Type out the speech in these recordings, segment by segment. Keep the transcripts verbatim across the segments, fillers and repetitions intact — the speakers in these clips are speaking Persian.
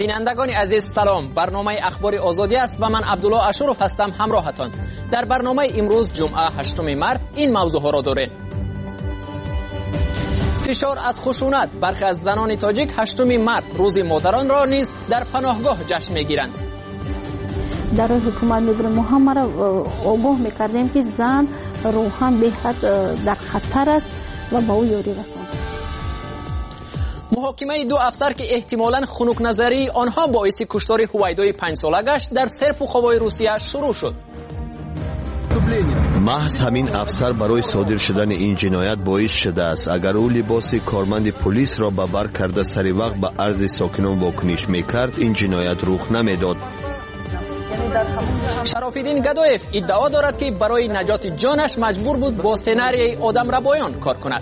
بینندگان عزیز سلام، برنامه اخبار آزادی است و من عبدالله اشرف هستم همراهتان. در برنامه امروز جمعه هشتم مارس این موضوع ها را داریم. فشار از خشونت، برخی از زنان تاجیک هشتم مارس روز مادران را نیز در پناهگاه جشن میگیرند. در حکومت میبریم ما هم را آگاه میکردیم که زن روحاً بهت در خطر است و با او یاری رساند. محاکمه دو افسر که احتمالاً خنک نظری آنها باعث کشتار هویدای پنج ساله گشت در سرپوخوای روسیه شروع شد. محض همین افسر برای صادر شدن این جنایت باعث شده است اگر او لباس کارمند پلیس را به بر کرده سری وقت به عرض ساکنان واکنش میکرد این جنایت رخ نمیداد. شرافالدین گدایف ادعا دارد که برای نجات جانش مجبور بود با سناریوی آدم ربایان کار کند.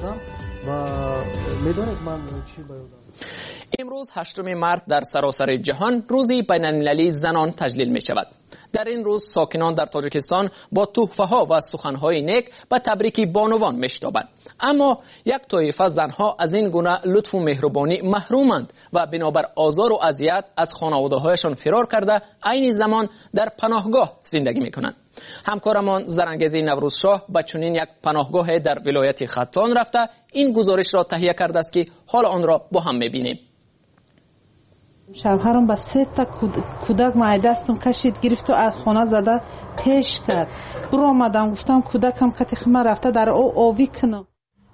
امروز هشتم مارس در سراسر جهان روزی بین‌المللی زنان تجلیل می شود. در این روز ساکنان در تاجیکستان با تحفه ها و سخن های نیک به تبریک بانوان می شتابند. اما یک طایفه زنها از این گونه لطف و مهربانی محرومند و بنابر آزار و اذیت از خانواده هایشان فرار کرده عین زمان در پناهگاه زندگی می کنند. همکارمان زرنگزی نوروزشاه به چنین یک پناهگاه در ولایت ختلان رفته این گزارش را تهیه کرده است که حال آن را با هم می بینیم. شوهرم با سه تا کودک مای دستم کشید گرفت و از خانه زده پیش کرد. برو آمدم گفتم کودکم کتی خمه رفته در او آوی کنم.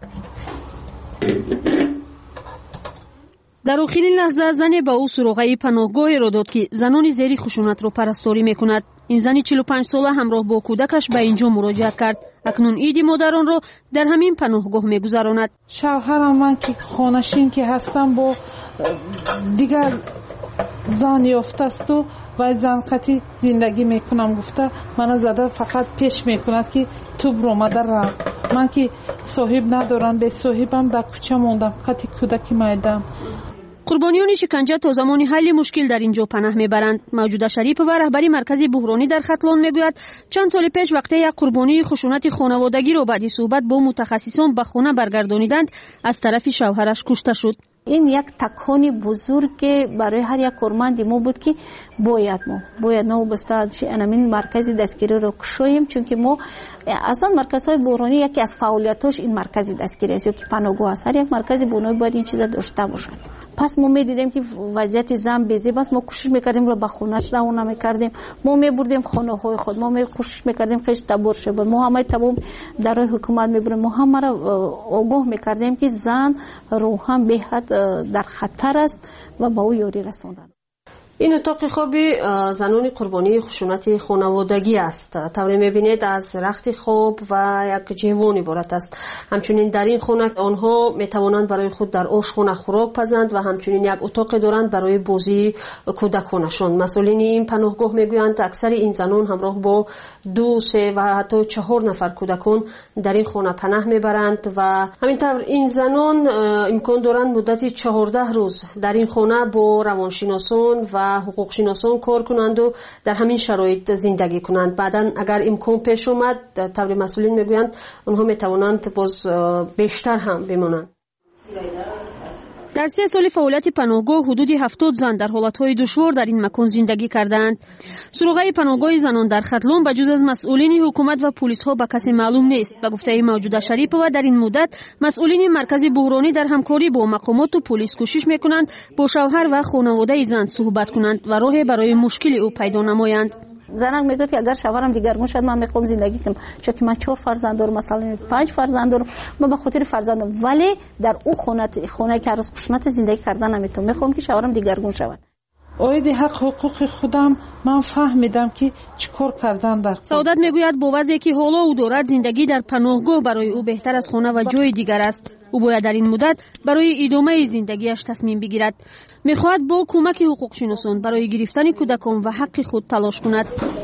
در آخرین لحظه زنی با او سروغه پناهگاه را داد که زنان زیر خشونت را پرستاری میکند. این زنی چهل و پنج ساله همراه با کودکش به اینجا مراجعه کرد. اکنون عید مادران را در همین پناهگاه میگذراند. شوهرم من که خانشین که هستم با دیگر زن یافته است و و زن قطعی زندگی میکنم گفته من زده فقط پیش میکند که تو برو مادر را من که صاحب ندارم به صاحبم در کوچه موندم قطعی کودکی مایدم. قربانیان شکنجه تا زمان حل مشکل در اینجا پناه میبرند. موجوده شریف و رهبری مرکز بحرانی در ختلان میگوید چند سال پیش وقتی یک قربانی خشونت خانوادگی را بعد صحبت با متخصصان به خانه برگردانیدند از طرف شوهرش کشته شد. این یک تکانی بزرگ برای هر یک کارمند ما بود که باید ما باید نو بستاد این مرکز دستگیری رو کشویم چون که ما اصلا مرکزهای بحرانی یکی از فعالیتاش این مرکز دستگیری است یا که پناهگاه است. هر یک مرکز بحرانی باید این چیزا داشته باشد. پس ما میدیدیم که وضعیت زن بیزی بس ما کوشش میکردیم رو به خونه‌اش روانه میکردیم. ما میبردیم خانه های خود ما می کوشش میکردیم خیش تبر شه. ما همه تمام در حکومت میبریم ما هم را آگاه میکردیم که زن روحاً بهت در خطر است و با او یاری رساندن. این اتاق خواب زنان قربانی خشونت خانوادگی است. طوری میبینید از رخت خواب و یک جیوان عبارت است. همچنین در این خانه آنها میتوانند برای خود در آشخانه خوراک پزند و همچنین یک اتاق دارند برای بازی کودکانشان. مسئولین این پناهگاه میگویند اکثر این زنان همراه با دو سه و حتی چهار نفر کودکان در این خانه پناه میبرند و همینطور این زنان امکان دارند مدت چهارده روز در این خانه با روانشناسان و حقوق شناسان کار کنند و در همین شرایط زندگی کنند. بعداً اگر امکان پیش اومد طور مسئولین میگویند اونها میتوانند باز بیشتر هم بمانند. در سه سال فعالیت پناهگاه حدود هفتاد زن در حالتهای دشوار در این مکان زندگی کردند. سروغه پناهگاه زنان در ختلان به جز از مسئولین حکومت و پلیس ها به کسی معلوم نیست. به گفته موجوده شریف و در این مدت مسئولین مرکز بحرانی در همکاری با مقامات و پلیس کوشش میکنند با شوهر و خانواده زن صحبت کنند و راه برای مشکل او پیدا نمایند. زنم میگه که اگر شوهرم دیگرگون شد من میخوام زندگی کنم چون که من چهار فرزند دارم مثلا پنج فرزند دارم من به خاطر فرزندم ولی در او خونه خونه که از خشونت زندگی کردن نمیتونم میخوام که شوهرم دیگرگون شود. اوید حق حقوق خودم من فهمیدم که چیکار کردن در سعادت میگوید با وضعی که حالا او دارد زندگی در پناهگاه برای او بهتر از خانه و جای دیگر است. او باید در این مدت برای ادامه زندگیش تصمیم بگیرد. میخواهد با کمک حقوق شناسان برای گرفتن کودکان و حق خود تلاش کند.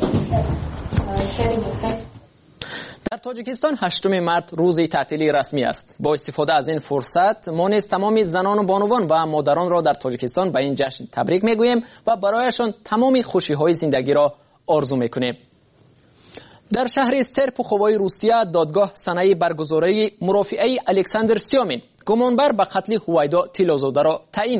در تاجیکستان هشتم مارس روزی تعطیلی رسمی است. با استفاده از این فرصت ما نیز تمام زنان و بانوان و مادران را در تاجیکستان به این جشن تبریک میگوییم و برایشان تمام خوشی‌های زندگی را آرزو میکنیم. در شهر سرپوخوای روسیه دادگاه سنه برگزاری مرافعه الکساندر سیامین گمانبر به قتل هویدا تیلازاده را تعیین کرد.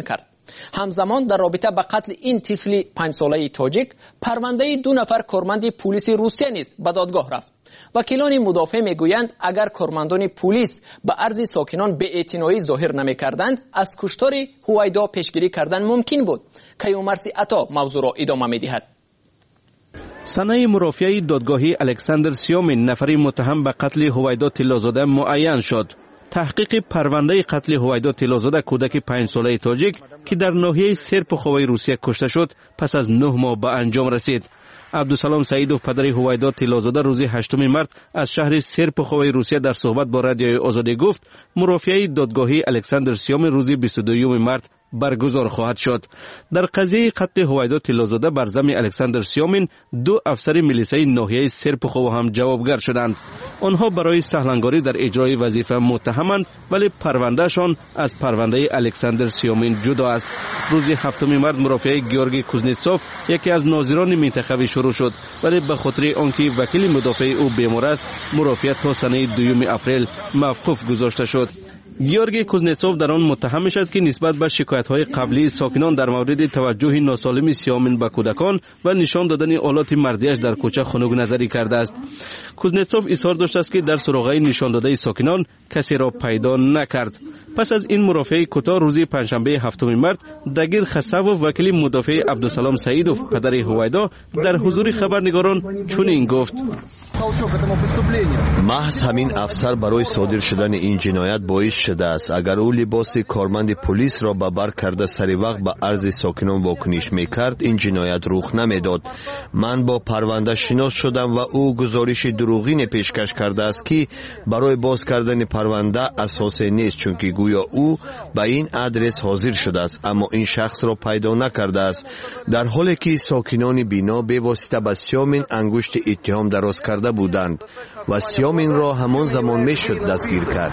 همزمان در رابطه با قتل این طفل پنج ساله تاجیک پرونده دو نفر کارمند پلیس روسیه نیز به دادگاه رفت. وکیلان مدافع میگویند اگر کارمندان پلیس به عرض ساکنان بی‌اعتنایی ظاهر نمی‌کردند از کشتار هویدا پیشگیری کردن ممکن بود. کیومرثی عطا موضوع را ادامه می‌دهد. سنه مرافعه دادگاهی الکساندر سیومین نفری متهم به قتل هویدا طلازاده معین شد. تحقیق پرونده قتل هویدا طلازاده کودک پنج ساله تاجیک که در ناحیه سرپخوی روسیه کشته شد پس از نه ماه به انجام رسید. عبدالسلام سعیدوف پدر هویدا طلازاده روز هشتم مارس از شهر سرپخوی روسیه در صحبت با رادیوی آزادی گفت مرافعه دادگاهی الکساندر سیومین روز بیست و دوم مارس برگزار خواهد شد. در قضیه قتل هویدا طلازاده بر ضمن الکساندر سیومین دو افسر میلیسای ناحیه سرپخو هم جوابگر شدند. آنها برای سهلنگاری در اجرای وظیفه متهمند ولی پروندهشان از پرونده الکساندر سیومین جدا است. روز هفتم مارس مرافعه گیورگی کوزنتسوف یکی از ناظران منتخبی شروع شد ولی به خاطر آنکه وکیل مدافع او بیمار است مرافعه تا سنه دوم اپریل موقوف گذاشته شد. گیورگی کوزنتسوف در آن متهم شد که نسبت به شکایت‌های قبلی ساکنان در مورد توجه ناسالم سیومین به کودکان و نشان دادن آلات مردیش در کوچه خنک نظری کرده است. کوزنتسوف اظهار داشته است که در سراغ نشان داده ساکنان کسی را پیدا نکرد. پس از این مرافعه کوتاه روز پنجشنبه هفتم مارس دگیر خساو وکیل مدافع عبدالسلام سعیدوف پدر هویدا در حضور خبرنگاران چنین گفت: محض همین افسر برای صادر شدن این جنایت باعث شده است. اگر او لباس کارمند پلیس را به بر کرده سری وقت به عرض ساکنان واکنش میکرد این جنایت رخ نمیداد. من با پرونده شناس شدم و او گزارش دروغین پیشکش کرده است که برای باز کردن پرونده اساسی نیست چون که گویا او به این آدرس حاضر شده است اما این شخص را پیدا نکرده است، در حالی که ساکنان بینا به واسطه به سیومین انگشت اتهام دراز کرده بودند و سیومین را همان زمان میشد دستگیر کرد.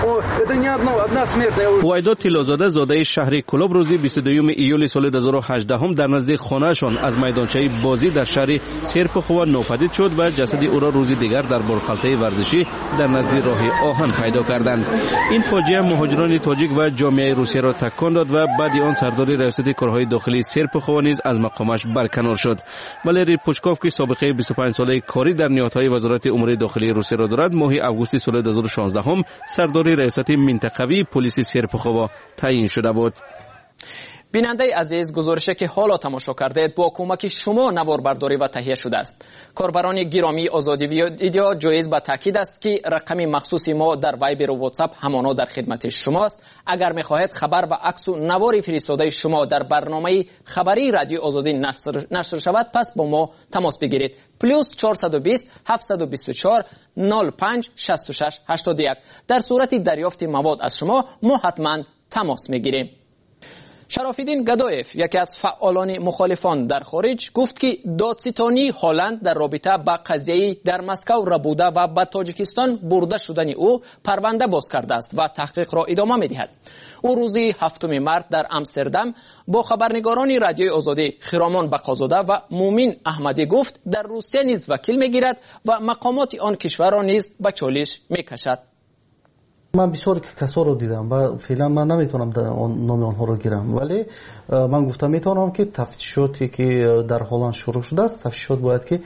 هویدا طلازاده زاده شهر کلوب روز بیست و دوم ایول سال دو هزار و هجده در نزد خانه‌شان از میدانچه بازی در شهر سرپخو ناپدید شد و جسد او را روز دیگر در بالخلطه ورزشی در نزد راه آهن پیدا کردند. این فاجعه مهاجران تاجیک و جامعه روسیه را تکان داد و بعد آن سردار ریاست کارهای داخلی سرپخو نیز از مقامش برکنار شد. والری پوچکوف که سابقه بیست و پنج ساله کاری در نهادهای وزارت امور داخلی روسیه را دارد ماه اوگوست سال دو هزار و شانزده سردار ریاست منطقوی پلیس سرپخو تعیین شده بود. بیننده عزیز، گزارشی که حالا تماشا کردید با کمک شما نوار برداری و تهیه شده است. کاربران گرامی آزادی ویدیو جایز به تاکید است که رقم مخصوص ما در وایبر و واتساپ همانا در خدمت شماست. اگر می‌خواهید خبر و عکس و نوار فرستاده شما در برنامه خبری رادیو آزادی نشر, نشر شود پس با ما تماس بگیرید. پلوس چهارصد و بیست هفتصد و بیست و چهار صفر پنج شصت و شش هشتاد و یک. در صورت دریافت مواد از شما ما حتما تماس می‌گیریم. شرافیدین گدایف یکی از فعالان مخالفان در خارج گفت که دادستانی هلند در رابطه با قضیه در مسکو را بوده و به تاجیکستان برده شدن او پرونده باز کرده است و تحقیق را ادامه می‌دهد. او روز هفتم مارس در آمستردام با خبرنگاران رادیوی آزادی خرامان بقازاده و مومن احمدی گفت در روسیه نیز وکیل می‌گیرد و مقامات آن کشور را نیز به چالش می‌کشد. من بسیار کسا رو دیدم و فعلا من نمیتونم نام آنها رو گیرم ولی من گفتم میتونم که تفتیشاتی که در هلند شروع شده است تفتیشات باید که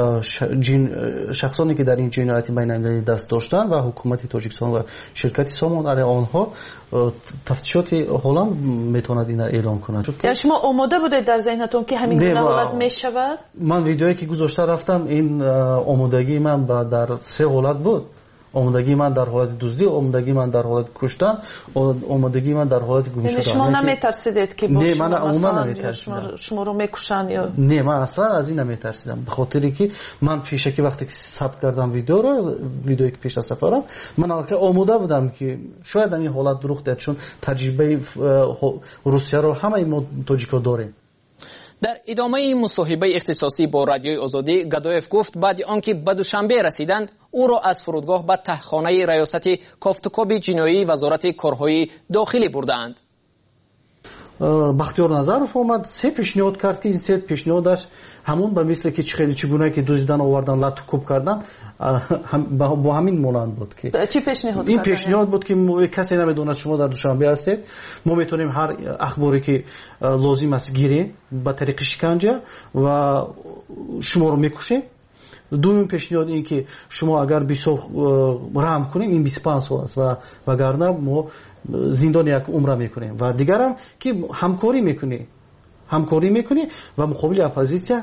شخصانی که در این جنایت بین المللی دست داشتن و حکومت تاجیکستان و شرکت سامان علی آنها تفتیشات هلند میتوند این اعلام کنند. یا شما آماده بودید در ذهنتون که همین گونه حالت میشود؟ من ویدیویی که گذاشته رفتم این آمادگی من در سه حالت بود. آمادگی من در حالت دزدی، آمادگی من در حالت کشتن، آمادگی من در حالت گم شدن. شما نمیترسیدید که با شما من مثلا نمیترسیدم شما رو میکشن یا نه؟ من اصلا از این نمیترسیدم به خاطری که من پیشکی وقتی که ثبت کردم ویدیو رو ویدیویی که پیش از سفرم من البته آماده بودم که شاید این حالت دروغ داد چون تجربه روسیه رو همه ما تاجیکا داریم. در ادامه مصاحبه اختصاصی با رادیوی آزادی گدایف گفت بعد آنکه به دوشنبه رسیدند او را از فرودگاه به تهخانه ریاست کافتوکاب جنایی وزارت کارهای داخلی بردند. бахтиёр назаров омад се пешниҳод кард ки ин се пешниҳодаш ҳамон ба мисли ки хеле чӣ гуна ки дуздидан овардан лату кӯб кардан бо ҳамин монанд буд ки чӣ пешниҳод ин пешниҳод буд ки касе намедонад шумо дар душанбе ҳастед мо метавонем ҳар ахборе ки лозим аст гирем ба тариқи шиканҷа ва шуморо мекушем. دومین پیشنهاد این که شما اگر بسیار رحم کنیم این بیست و پنج سال است و وگرنه ما زندان یک عمر میکنیم و دیگر هم که همکاری میکنیم همکاری میکنیم و مقابل اپوزیسیا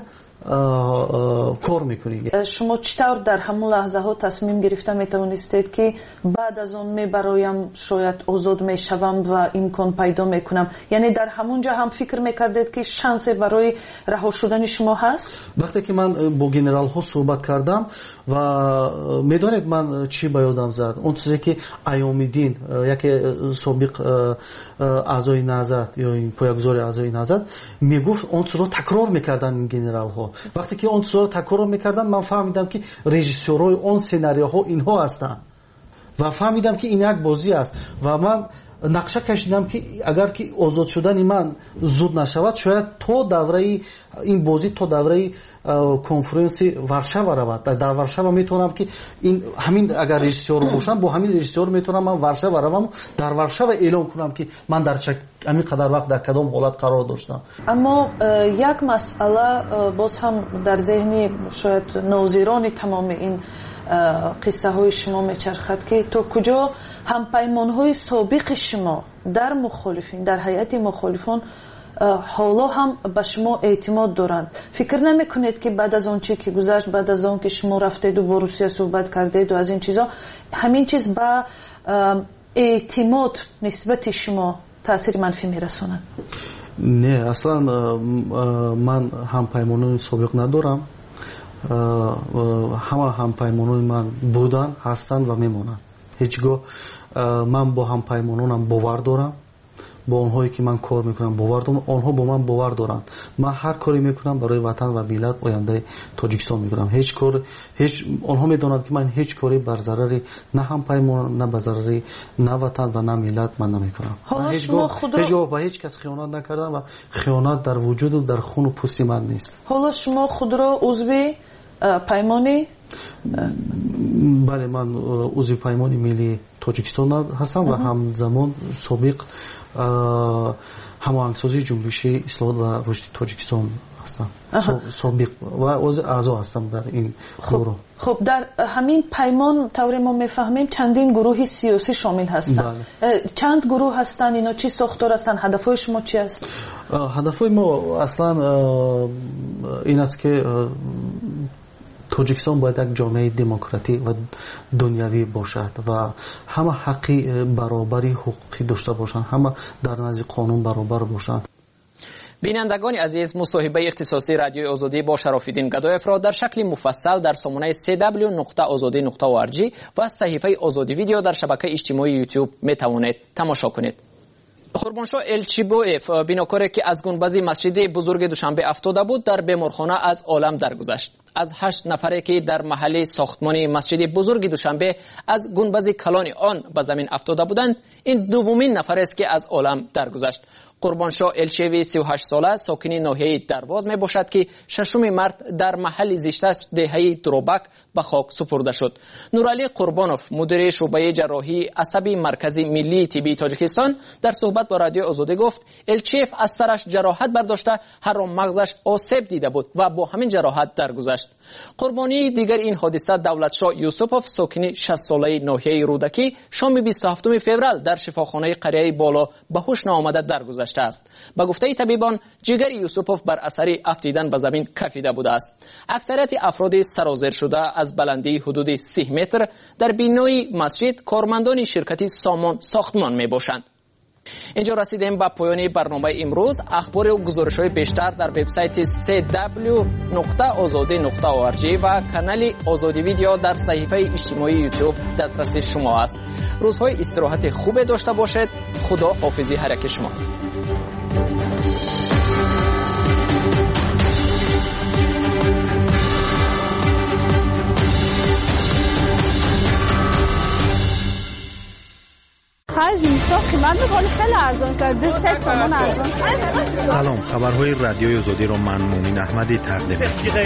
کار میکنیم. شما چطور در همون لحظه ها تصمیم گرفته میتوانستید که بعد از اون میبرایم شاید آزاد میشوم و امکان پیدا میکنم، یعنی در همونجا هم فکر میکردید که شانس برای رها شدن شما هست؟ وقتی که من با گنرال ها صحبت کردم و میدونید من چی به یادم زد، اون چیزی که ایامیدین یکی سابق اعضای نهضت یا این پایه‌گذار اعضای نهضت میگفت اون چیز رو تکرار میکردن این گنرال ها. وقتی که اون چیز رو تکرار میکردن من فهمیدم که رژیسورای اون سناریوها اینها هستن و فهمیدم که این یک بازی است و من نقشه کشیدم که اگر که آزاد شدن من زود نشود شاید تا دوره این بازی تا دوره کنفرانس وارشاوا رود. در وارشاوا میتونم که این همین اگر رژیسور باشم با همین رژیسور میتونم من وارشاوا روم در وارشاوا اعلام کنم که من در چه همین قدر وقت در کدام حالت قرار داشتم. اما یک مسئله باز هم در ذهنی شاید ناظران تمام این قصه های شما میچرخد که تو کجا همپیمان های سابق شما در مخالفین در هیئت مخالفان حالا هم به شما اعتماد دارند. فکر نمی کنید که بعد از اون چی که گذشت، بعد از اون که شما رفتید و با روسیه صحبت کردید و از این چیزا، همین چیز به اعتماد نسبت شما تاثیر منفی میرسونند؟ نه اصلا من همپیمانان سابق ندارم. همه همپیمانان من بودن هستند و میمونند. هیچگاه من با همپیمانانم باور دارم، با اونهایی که من کار میکنم باور دارم، آنها با من باور دارند. من هر کاری میکنم برای وطن و ملت آینده تاجیکستان میکنم. هیچ کار هیچ آنها میدونند که من هیچ کاری بر ضرر نه همپیمان نه بر ضرر نه وطن و نه ملت من نمیکنم. هیچ جا با هیچ کس خیانت نکردم و خیانت در وجود و در خون و پوست من نیست. حالا شما خود را عضو پیمانی؟ بله من عضو پیمان ملی تاجیکستان هستم و همزمان سابق هماهنگسازی جنبش اصلاحات و رشد تاجیکستان هستم. سابق و عضو اعضا هستم در این گروه. خب در همین پیمان طور ما میفهمیم چندین گروه سیاسی شامل هستند. بله. چند گروه هستند؟ اینا چی ساختار هستند؟ هدفهای شما چی است؟ هدفهای ما اصلا این است که تاجیکستان باید یک جامعه دموکراتیک و دنیوی باشد و همه حقی برابری حقوقی داشته باشند، همه در نزد قانون برابر باشند. بینندگان عزیز، مصاحبه اختصاصی رادیوی آزادی با شراف‌الدین گدایف را در شکل مفصل در سامانه سی دبلیو نقطه آزادی نقطه او آر جی و صحیفه آزادی ویدیو در شبکه اجتماعی یوتیوب می توانید تماشا کنید. قربانشاه الچیبویف بیناکاری که از گنبد مسجد بزرگ دوشنبه افتاده بود در بیمارخانه از عالم درگذشت. از هشت نفری که در محل ساختمان مسجد بزرگ دوشنبه از گنبد کلان آن به زمین افتاده بودند، این دومین نفر است که از عالم درگذشت. قربانشاه الچیوی سی و هشت ساله ساکن ناحیه درواز می باشد که ششم مرد در محل زیستش دهه دروبک به خاک سپرده شد. نورعلی قربانوف مدیر شعبه جراحی عصبی مرکزی ملی طبی تاجیکستان در صحبت با رادیو آزادی گفت الچیف از سرش جراحت برداشته، هر مغزش آسیب دیده بود و با همین جراحت درگذشت. قربانی دیگر این حادثه دولتشاه یوسپوف ساکن شصت ساله ناحیه رودکی شام بیست و هفتم فوریه در شفاخانه قریه بالا به هوش ناآمده درگذشته است. به گفته طبیبان جگر یوسپوف بر اثر افتیدن به زمین کفیده بوده است. اکثریت افراد سرازیر شده از بلندی حدود سی متر در بینای مسجد کارمندان شرکت سامان ساختمان می باشند. اینجا رسیدیم به پایان برنامه امروز. اخبار و گزارش‌های بیشتر در وبسایت سی دبلیو نقطه آزادی نقطه او آر جی و کانال آزادی ویدیو در صحیفه اجتماعی یوتیوب دسترسی شما است. روزهای استراحت خوب داشته باشید. خدا حافظی هر یک شما. خارج من میگم خیلی ارزان است، دو سه تومن ارزان. سلام، خبرهای رادیوی آزادی رو من مومن احمدی تقدیم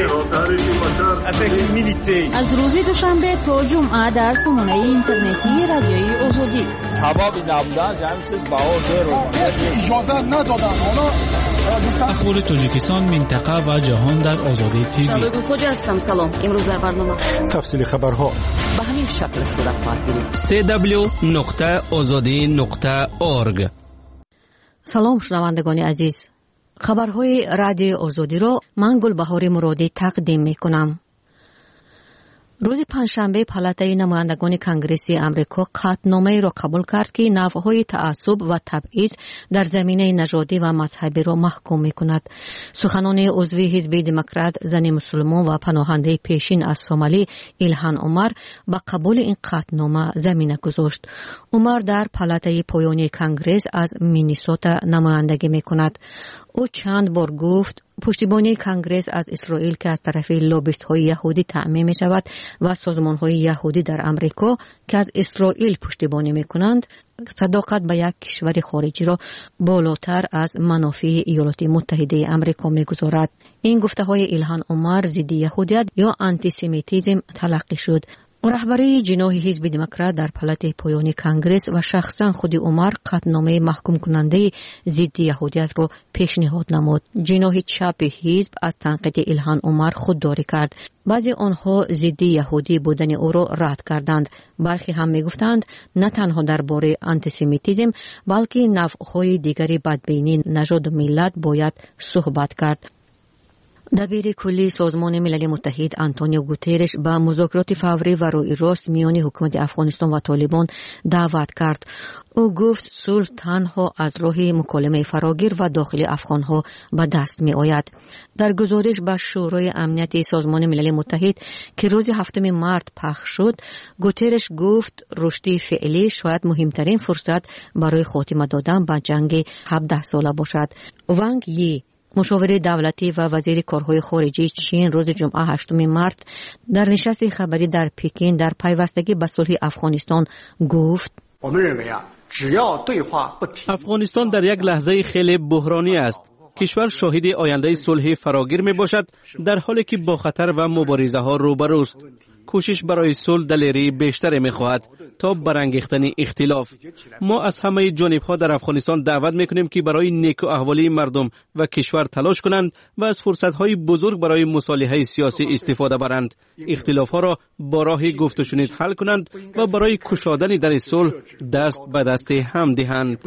می‌کنم. از روز دوشنبه تا جمعه در سامانه اینترنتی رادیوی آزادی. حبابی نبودن جمع شد باور رو اجازه ندادن. حالا اخبار تاجیکستان، منطقه و جهان در آزادی تیوی. شبگو خوجا هستم. سلام. امروز در برنامه تفصیل خبرها به همین شکل صورت خواهد سی دبلیو نقطه آزادی نقطه اورگ. سلام شنوندگان عزیز، خبرهای رادیو آزادی را من گلبهار مرادی تقدیم می کنم. روز پنجشنبه پالاتای نمایندگان کنگرسی امریکا قطعنامه‌ای را قبول کرد که نوع‌های تعصب و تبعیض در زمینه نژادی و مذهبی را محکوم می‌کند. سخنان عضو حزب دموکرات زن مسلمان و پناهنده پیشین از سومالی ایلهان عمر به قبول این قطعنامه زمینه گذاشت. عمر در پالاتای پایانی کنگرس از مینیسوتا نمایندگی می‌کند. او چند بار گفت پشتیبانی کنگرس از اسرائیل که از طرف لوبیست‌های یهودی تأمین می‌شود و سازمان‌های یهودی در امریکا که از اسرائیل پشتیبانی می‌کنند، صداقت به یک کشور خارجی را بالاتر از منافع ایالات متحده امریکا می‌گذارد. این گفته‌های ایلهان عمر ضد یهودیت یا آنتیسمیتیسم تلقی شد. رهبری جناح حزب دموکرات در پالاتای پایانی کنگرس و شخصا خود عمر قطعنامه محکوم کننده ضد یهودیت را پیشنهاد نمود. جناح چپ حزب از تنقید ایلهان عمر خودداری کرد. بعضی آنها ضد یهودی بودن او را رد کردند. برخی هم میگفتند نه تنها درباره آنتیسمیتیسم بلکه نوع‌های دیگری بدبینی نژاد و ملت باید صحبت کرد. دبیر کلی سازمان ملل متحد آنتونیو گوترش به مذاکرات فوری و روی راست میان حکومت افغانستان و طالبان دعوت کرد. او گفت صلح تنها از راه مکالمه فراگیر و داخلی افغانها به دست می آید. در گزارش به شورای امنیت سازمان ملل متحد که روز هفتم مارس پخش شد، گوترش گفت رشد فعلی شاید مهمترین فرصت برای خاتمه دادن به جنگ هفده ساله باشد. وانگ یی، مشاور دولتی و وزیر کارهای خارجی چین، روز جمعه هشتم مارس در نشست خبری در پکین در پیوستگی به صلح افغانستان گفت افغانستان در یک لحظه خیلی بحرانی است. کشور شاهد آینده صلح فراگیر می باشد در حالی که با خطر و مبارزه ها روبروست. کوشش برای صلح دلیری بیشتر می خواهد تا برانگیختن اختلاف. ما از همه جانب ها در افغانستان دعوت می کنیم که برای نیک و احوالی مردم و کشور تلاش کنند و از فرصت های بزرگ برای مصالحه سیاسی استفاده برند. اختلاف ها را با راه گفت و شنید حل کنند و برای کشادن در صلح دست به دست هم دهند.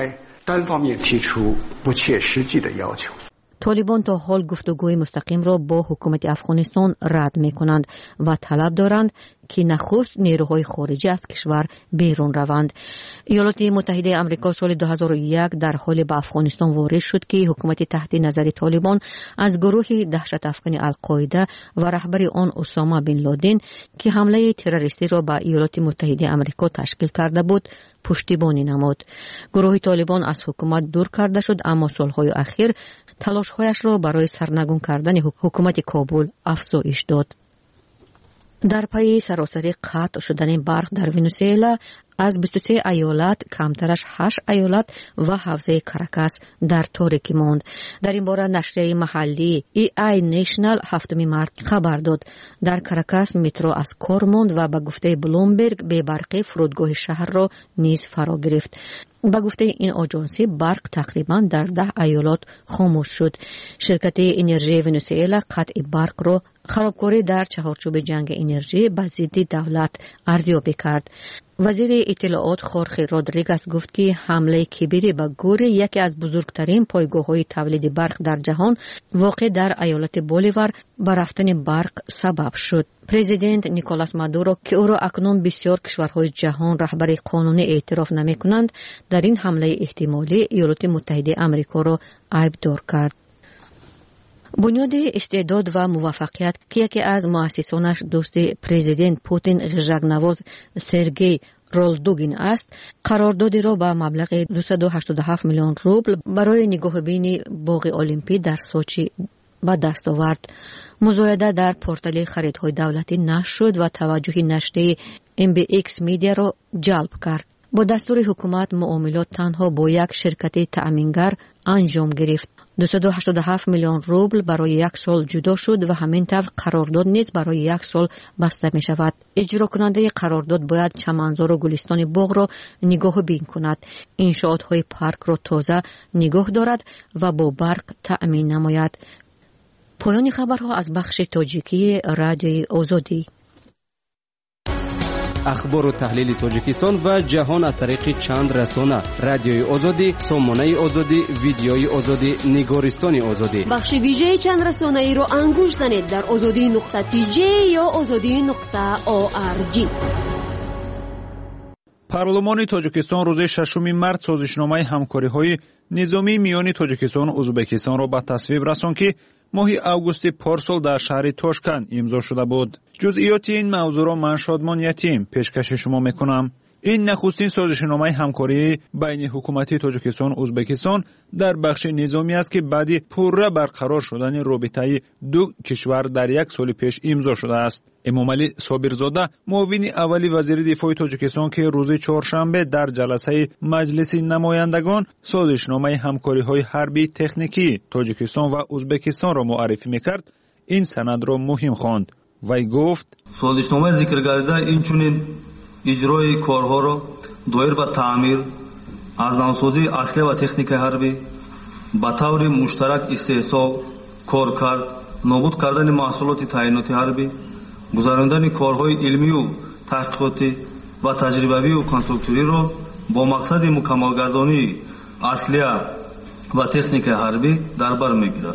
طالبان تا حال گفتگوی مستقیم را با حکومت افغانستان رد می کنند و طلب دارند که نخست نیروهای خارجی از کشور بیرون روند. ایالات متحده آمریکا سال دو هزار و یک در حال به افغانستان وارد شد که حکومت تحت نظر طالبان از گروه دهشت افغان القاعده و رهبر آن اسامه بن لادن که حمله تروریستی را به ایالات متحده آمریکا تشکیل کرده بود پشتیبانی نمود. گروه طالبان از حکومت دور کرده شد، اما سالهای اخیر تلاش‌هایش را برای سرنگون کردن حکومت کابل افزایش داد. در پی سراسری قطع شدن برق در ونزوئلا از بیست و سه ایالت کمترش هشت ایالت و حوزه کاراکاس در تاریکی ماند. در این باره نشریه محلی ای آی نیشنل هفتم مارس خبر داد در کاراکاس مترو از کار ماند و به گفته بلومبرگ بی برقی فرودگاه شهر را نیز فرا گرفت. به گفته این آژانسی برق تقریبا در ده ایالت خاموش شد. شرکت انرژی ونزوئلا قطع برق را خرابکاری در چهارچوب جنگ انرژی به ضد دولت ارزیابی کرد. وزیر اطلاعات خورخه رودریگز گفت که حمله کبیری به گوری یکی از بزرگترین پایگاه‌های تولید برق در جهان واقع در ایالت بولیوار به رفتن برق سبب شد. پرزیدنت نیکولاس مادورو که او را اکنون بسیار کشورهای جهان رهبر قانونی اعتراف نمی‌کنند، در این حمله احتمالی ایالات متحده آمریکا را عیب‌دار کرد. بنیاد استعداد و موفقیت که یکی از مؤسسانش دوست پرزیدنت پوتین غژگنواز سرگئی رولدوگین است، قراردادی را با مبلغ دویست و هشتاد و هفت میلیون روبل برای نگاهبینی باغ المپی در سوچی به دست آورد. مزایده در پورتال خریدهای دولتی نشر شد و توجه نشریه ام بی ایکس میدیا را جلب کرد. با دستور حکومت معاملات تنها با یک شرکت تأمینگر انجام گرفت. دویست و هشتاد و هفت میلیون روبل برای یک سال جدا شد و همین طور قرارداد نیز برای یک سال بسته می شود. اجرا کننده قرارداد باید چمنزار و گلستان باغ را نگاه بین کند، انشاءات های پارک را تازه نگاه دارد و با برق تأمین نماید. پایان خبرها از بخش تاجیکی رادیوی آزادی. اخبار و تحلیل تاجیکستان و جهان از طریق چند رسانه: رادیوی آزادی، سامانه آزادی، ویدیوی آزادی، نگارستان آزادی. بخش ویژه چند رسانه ای رو انگوش زنید در آزادی نقطه تی جی یا آزادی نقطه او آر جی. پارلمانی تاجیکستان روز ششم مارس سازشنامه همکاری‌های نظامی میان تاجیکستان و ازبکستان را به تصویب رساند که ماه август پارسال در شهر تاشکند امضا شده بود. جزئیات این موضوع را من شادمان یتیم پیشکش شما میکنم. این نخستین سازشنامه همکاری بین حکومت تاجیکستان و ازبکستان در بخش نظامی است که بعد پوره برقرار شدن رابطه دو کشور در یک سال پیش امضا شده است. امامعلی صابرزاده، معاون اولی وزیر دفاع تاجیکستان که روز چهارشنبه در جلسه مجلس نمایندگان سازشنامه همکاری‌های حربی تکنیکی تاجیکستان و ازبکستان را معرفی میکرد، این سند را مهم خواند. وی گفت: سازشنامه ذکر گردیده اینچنین اجرای کارها را دایر به تعمیر، از نوسازی اسلحه و تکنیک حربی، به طور مشترک استحصال، کار کرد، نابود کردن محصولات تعیناتی حربی، گذراندن کارهای علمی و تحقیقاتی و تجربوی و کنسترکتوری را با مقصد مکمل گردانی اسلحه و تکنیک حربی در بر میگیرد.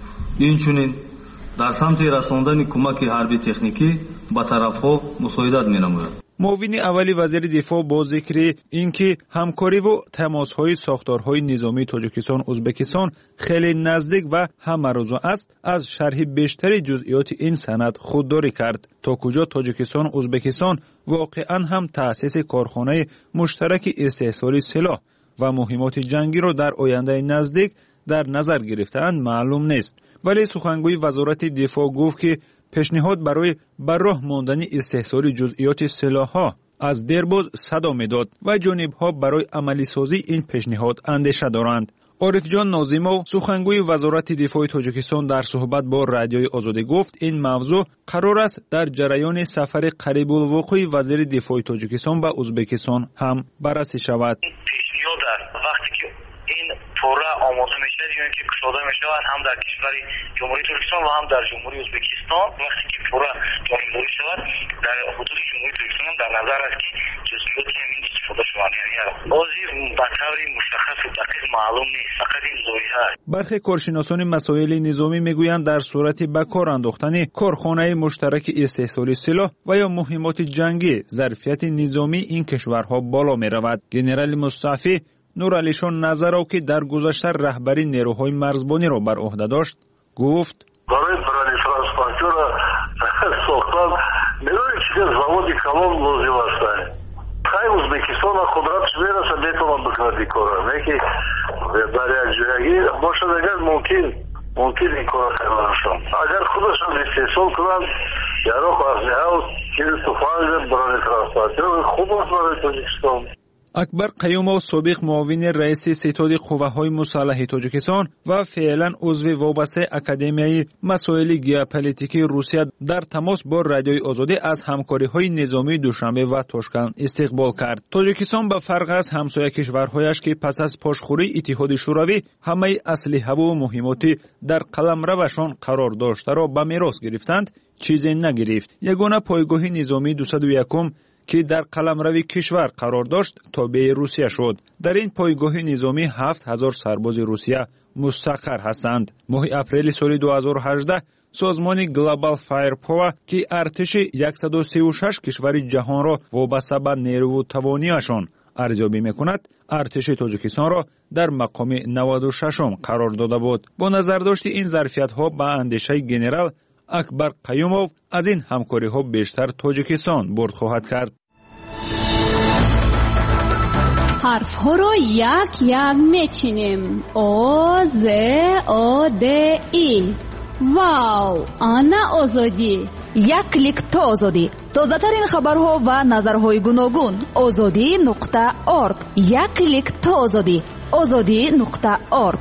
اینچنین در سمت رساندن کمک حربی تکنیکی به طرفها مساعدت مینماید. معاون اولی وزیر دفاع با ذکر اینکه همکاری و تماس‌های ساختارهای نظامی تاجیکستان و ازبکستان خیلی نزدیک و هم‌روزه است، از شرح بیشتر جزئیات این سند خودداری کرد تا کجا تاجیکستان و ازبکستان واقعا هم تأسیس کارخانه مشترک استحصال سلاح و مهمات جنگی را در آینده نزدیک در نظر گرفته‌اند معلوم نیست. ولی سخنگوی وزارت دفاع گفت که پیشنهاد برای برراه ماندن استحصال جزئیات سلاح‌ها از دیرباز صدا می‌داد و جانب‌ها برای عملی سازی این پیشنهاد اندیشه دارند. عارف جان ناظیمov، سخنگوی وزارت دفاع تاجیکستان، در صحبت با رادیوی آزادی گفت این موضوع قرار است در جریان سفر قریب الوقوع وزیر دفاع تاجیکستان به ازبکستان هم بررسی شود. پیشنهاد است وقتی که این پوره آماده میشه یا اینکه کشاده میشه هم در کشور جمهوری ترکستان و هم در جمهوری ازبکستان، وقتی که پوره جانبداری شود در حدود جمهوری ترکستان هم در نظر است که جزئیات همین استفاده شوند. یعنی بازی به طور مشخص و دقیق معلوم نیست، فقط این ذایقه است. برخی کارشناسان مسائل نظامی میگویند در صورت به کار انداختن کارخانه مشترک استحصال سلاح و یا مهمات جنگی ظرفیت نظامی این کشورها بالا میرود. گنرال مصطفی نورعلیشان نظرو که در گذشته رهبری نیروهای مرزبانی را بر عهده داشت گفت: برای برای ترانسپورتور ساختن نیروی چیز заводи کلان لازم است. خیلی ازبکستان قدرتش برسه بتونن بکنه این کارا. نه که در یک جایی باشه اگر ممکن ممکن این کارا خیلیشون اگر خودشون استحصال کنن یارو خواهد و چیز تفاوت برای ترانسپورتور خوب است برای تاجیکستان. اکبر قیومov، سابق معاون رئیس ستاد قوه‌های مسلح تاجیکستان و فعلا عضو وابسته اکادمیای مسائل ژئوپلیتیکی روسیه، در تماس با رادیوی آزادی از همکاری‌های نظامی دوشنبه و تاشکند استقبال کرد. تاجیکستان به فرق از همسایه کشورهایش که پس از پاشخوری اتحاد شوروی همه اسلحه و مهمات در قلمروشان قرار داشته را به میراث گرفتند، چیزی نگرفت. یگانه پایگاه نظامی دویست و یک که در قلمرو کشور قرار داشت تابع روسیه شد. در این پایگاه نظامی هفت هزار سرباز روسیه مستقر هستند. ماه اپریل سال دو هزار و هجده سازمان گلوبال فایر پاور که ارتش صد و سی و شش کشور جهان را وابسته به نیرو و توانایی‌شان ارزیابی می‌کند، ارتش تاجیکستان را در مقام نود و ششم قرار داده بود. با نظر داشت این ظرفیت‌ها به اندیشه گنرال اکبر قیومov از این همکاری‌ها بیشتر تاجیکستان برد خواهد کرد. حرف‌ها را یک یک میچینیم. او ز او د ای. واو، آنا آزادی. یک کلیک تا آزادی. تازه‌ترین خبرها و نظرهای گوناگون. آزادی نقطه اورگ. یک کلیک تا آزادی. آزادی نقطه اورگ.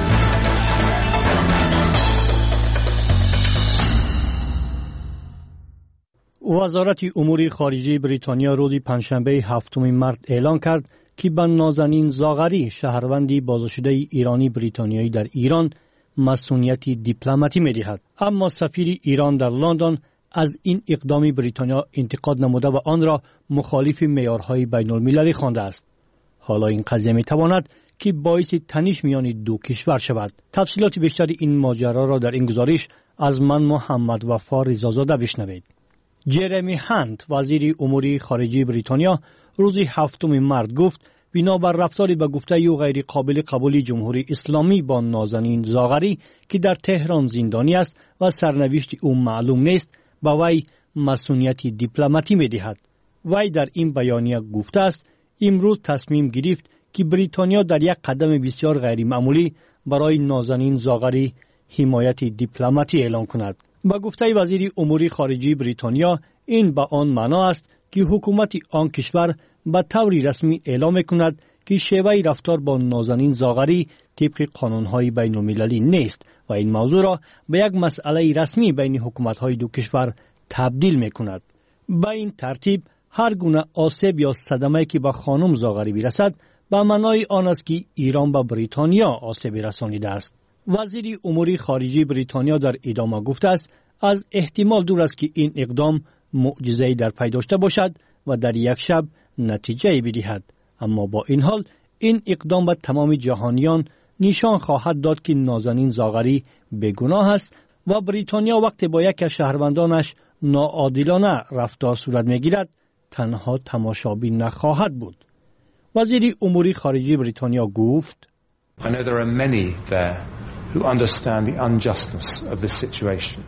وزارت امور خارجه بریتانیا روز پنجشنبه هفتم مارس اعلان کرد که به نازنین زاغری شهروندی بازداشته ایرانی بریتانیایی در ایران مسئولیت دیپلماتی می‌دهد. اما سفیر ایران در لندن از این اقدام بریتانیا انتقاد نموده و آن را مخالف معیارهای بین‌المللی خوانده است. حالا این قضیه می‌تواند که باعث تنش میان دو کشور شود. تفصیلات بیشتر این ماجرا را در این گزارش از من محمد وفا رضازاده بشنوید. جرمی هانت وزیر امور خارجه بریتانیا روز هفتم مارس گفت بنابر رفتاری به گفته او غیر قابل قبول جمهوری اسلامی با نازنین زاغری که در تهران زندانی است و سرنوشت او معلوم نیست به وی مسئولیت دیپلماتی می‌دهد. وی در این بیانیه گفته است امروز تصمیم گرفت که بریتانیا در یک قدم بسیار غیر معمولی برای نازنین زاغری حمایت دیپلماتی اعلان کند. با گفته وزیر امور خارجه بریتانیا این به آن معنا است که حکومت آن کشور به طور رسمی اعلام می‌کند که شیوه رفتار با نازنین زاغری طبق قانون‌های بین‌المللی نیست و این موضوع را به یک مسئله رسمی بین حکومت‌های دو کشور تبدیل می‌کند. با این ترتیب هر گونه آسیب یا صدمه‌ای که به خانم زاغری برسد به معنای آن است که ایران به بریتانیا آسیب رسانیده است. وزیر امور خارجه بریتانیا در ادامه گفته است از احتمال دور است که این اقدام معجزه‌ای در پی داشته باشد و در یک شب نتیجه بدهد، اما با این حال این اقدام به تمام جهانیان نشان خواهد داد که نازنین زاغری بیگناه است و بریتانیا وقتی با یک از شهروندانش ناعادلانه رفتار صورت میگیرد تنها تماشابین نخواهد بود. وزیر امور خارجه بریتانیا گفت I know there are many there who understand the unjustness of this situation.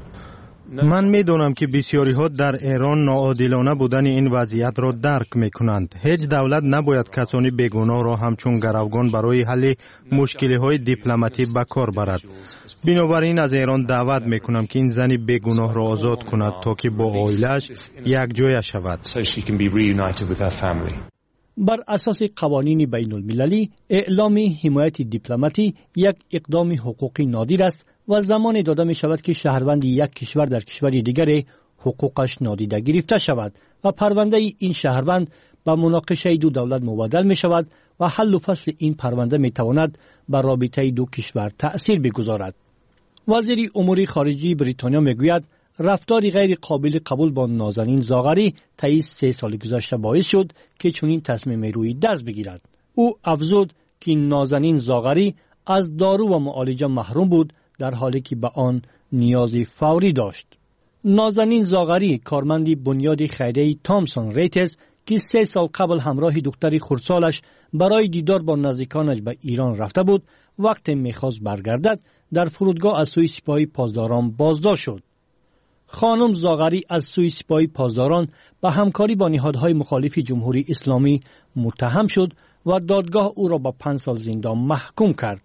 من می‌دانم که بسیاری ها در ایران ناعادلانه بودن این وضعیت را درک می‌کنند. هیچ دولت نباید کسانی بیگناه را همچون گروگان برای حل مشکل‌های دیپلماتی به کار برد. بنابراین از ایران دعوت می‌کنم که این زن بیگناه را آزاد کند تا که با عائله‌اش یک جای شود. بر اساس قوانین بین المللی اعلام حمایت دیپلماتی یک اقدام حقوقی نادر است و زمان داده می شود که شهروند یک کشور در کشور دیگر حقوقش نادیده گرفته شود و پرونده این شهروند به مناقشه دو دولت مبادل می شود و حل و فصل این پرونده می تواند بر رابطه دو کشور تأثیر بگذارد. وزیر امور خارجه بریتانیا می گوید رفتاری غیر قابل قبول با نازنین زاغری طی سه سال گذشته باعث شد که چنین تصمیم روی دست بگیرد. او افزود که نازنین زاغری از دارو و معالجه محروم بود در حالی که به آن نیاز فوری داشت. نازنین زاغری کارمند بنیاد خیریه تامسون ریتز که سه سال قبل همراه دختری خردسالش برای دیدار با نزدیکانش به ایران رفته بود وقتی میخواست برگردد در فرودگاه از سوی سپاه پاسداران بازداشت شد. خانم زاغری از سوی سپاه پاسداران به همکاری با نهادهای مخالف جمهوری اسلامی متهم شد و دادگاه او را به پنج سال زندان محکوم کرد.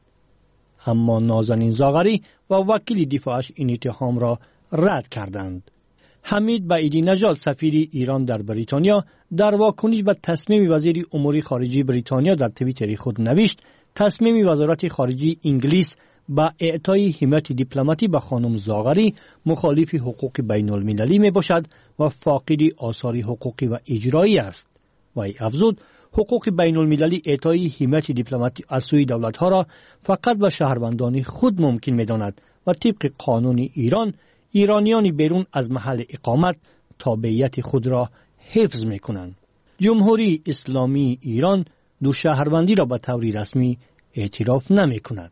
اما نازنین زاغری و وکیل دفاعش این اتهام را رد کردند. حمید بعیدی نژاد سفیر ایران در بریتانیا در واکنش به تصمیم وزیر امور خارجه بریتانیا در توییتر خود نوشت تصمیم وزارت خارجه انگلیس با اعطای حمایت دیپلماتی به خانم زاغری مخالف حقوق بین المللی می باشد و فاقد آثار حقوقی و اجرایی است. و ای افزود حقوق بین المللی اعطای حمایت دیپلماتی از سوی دولت ها را فقط به شهروندان خود ممکن می داند و طبق قانون ایران ایرانیان بیرون از محل اقامت تابعیت خود را حفظ می کنند. جمهوری اسلامی ایران دو شهروندی را به طور رسمی اعتراف نمی کند.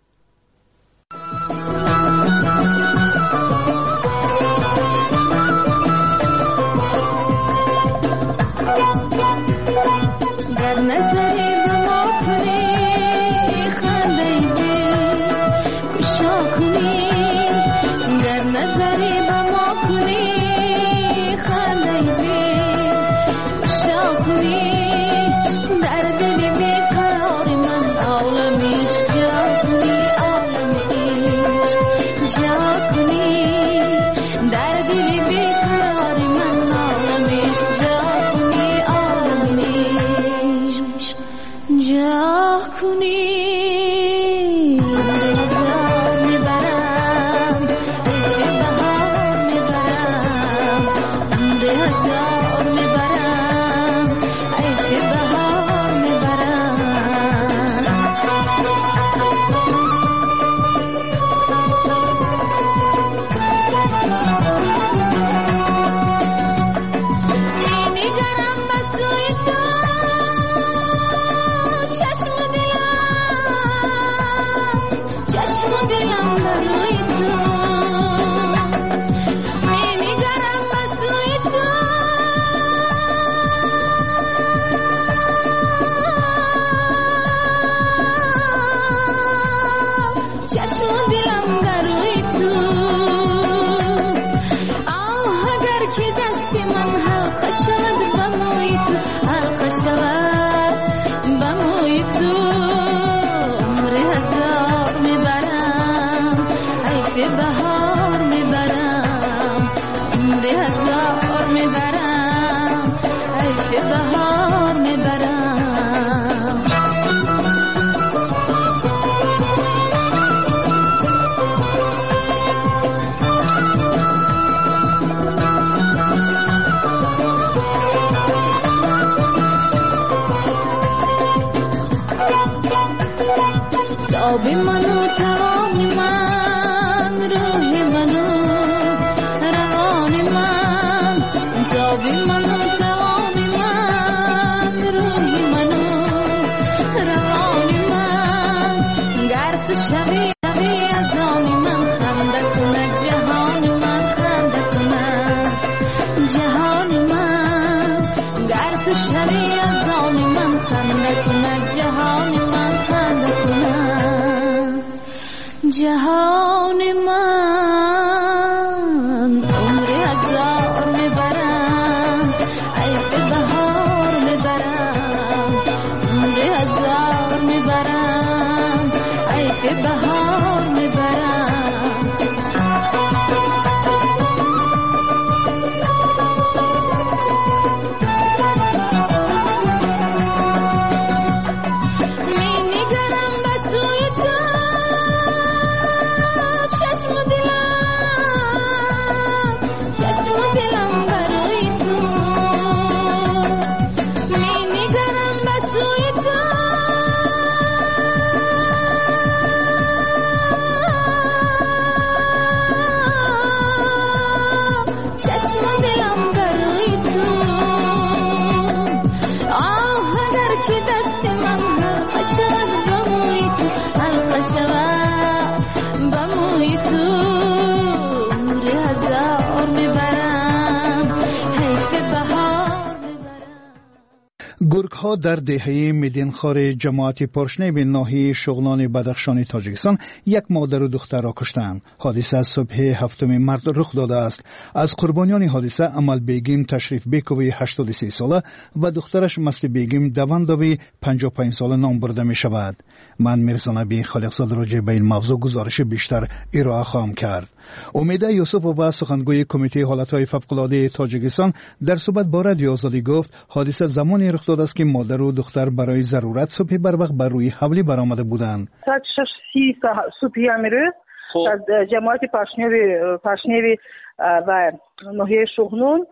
در دل بیقرار عمر هزار میبرم حیف بهار میبرم آبی منو توانی من روحی منو روانی من آبی منو توانی من روحی منو روانی من گر تو شوی شوی از آنی من خنده کنه جهانی من خنده کنه جهانی من گر تو شوی از آنی من خنده کنه جهانی من خنده کنه جهان من عمر هزار میبرم حیف بهار میبرم عمر هزار میبرم حیف بهار میبرم می نگرم به سوی تو چشم دلم چشم دلم برای تو می نگرم به سوی تو چشم دلم برای تو آه اگر که دست من حلقه شود بموی تو حلقه شود بموی تو عمر هزار میبرم حیف بهار میبرم. گرگ ها در دهه مدینخوار جماعت پرشنیب ناحیه شغلان بدخشان تاجیکستان یک مادر و دختر را کشتند. حادثه از صبح هفتم مارس رخ داده است. از قربانیان حادثه امل بیگم تشریف بیکوی هشتاد و سه ساله و دخترش مستی بیگم دواندوی پنجاه و پنج ساله نام برده می شود. من میرزا نبی خالقزاده راجع به این موضوع گزارش بیشتر ارائه خواهم کرد. امیده یوسف و سخنگوی کمیته حالتهای فوق‌العاده تاجیکستان در صحبت با رادیو آزادی گفت حادثه زمانی رخ داده است که مادر و دختر برای ضرورت صبح بر وقت بر روی حولی برآمده بودند. ساعت شش سی صبح امروز از جماعت پاشنیوی پاشنیوی و ناحیه شغنون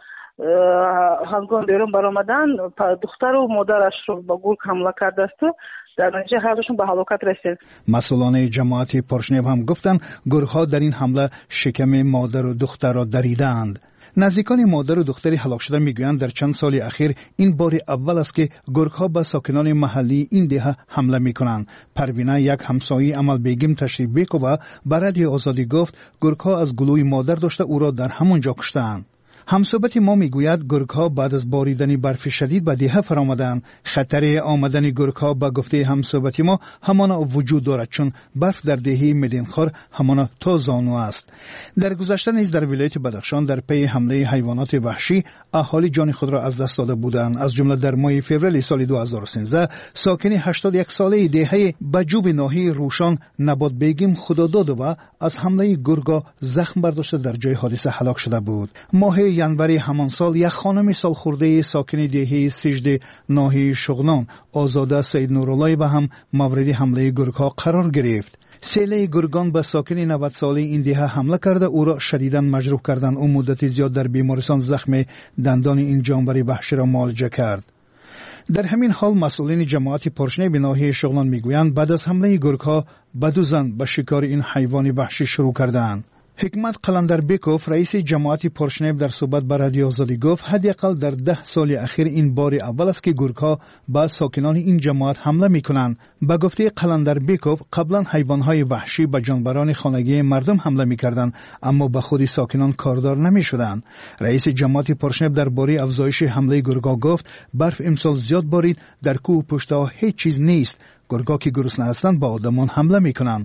هنگام بیرون برآمدن دختر و مادرش رو با گرگ حمله کرده است. در نتیجه هرشون به هلاکت رسید. مسئولان جماعت پرشنیو هم گفتند گرگ‌ها در این حمله شکم مادر و دختر را دریدند. نزدیکان مادر و دختری هلاک شده میگویند در چند سال اخیر این بار اول است که گرگ‌ها به ساکنان محلی این دهه حمله میکنند. پروینه یک همسایه امل بیگم تشریف بیکوبه به رادیو آزادی گفت گرگ‌ها از گلوی مادر داشته او را در همانجا کشتند. همصحبت ما میگوید گرگ‌ها بعد از باریدن برف شدید به دهه فرآمدند. خطر آمدن گرگ‌ها به گفته همصحبت ما همانا وجود دارد چون برف در دهه مدینخوار همانا تا زانو است. در گذشته نیز در ولایت بدخشان در پی حمله حیوانات وحشی اهالی جان خود را از دست داده بودند. از جمله در ماه فوریه سال دو هزار و سیزده ساکن هشتاد و یک ساله دهه بجوب ناحیه روشان نبات بیگم خدا داد و از حمله گرگ‌ها زخم برداشته در جای حادثه هلاک شده بود. ماه ینوری همان سال یک خانم سالخورده ساکن دهه سجده ناحیه شغنان آزاده سید نورالله به هم مورد حمله گرگ‌ها قرار گرفت. سیله گرگان به ساکن نود ساله این دهه حمله کرده او را شدیداً مجروح کردند. او مدت زیاد در بیمارستان زخم دندان این جانور وحشی را معالجه کرد. در همین حال مسئولین جماعت پرشنیب ناحیه شغلان میگویند بعد از حمله گرگ‌ها بدو زن به شکار این حیوان وحشی شروع کردند. حکمت قلندر بیکوف رئیس جماعت پرشنیب در صحبت با رادیو آزادی گفت حداقل در ده سال اخیر این بار اول است که گرگ‌ها با ساکنان این جماعت حمله میکنند. با گفته قلندر بیکوف قبلا حیوانات وحشی به جانوران خانگی مردم حمله میکردند اما به خود ساکنان کاردار نمیشدند. رئیس جماعت پرشنیب درباره افزایش حمله گرگ‌ها گفت برف امسال زیاد بارید، در کوه و پشت‌ها هیچ چیز نیست. گرگ‌ها که گرسنه هستند به آدمان حمله میکنند.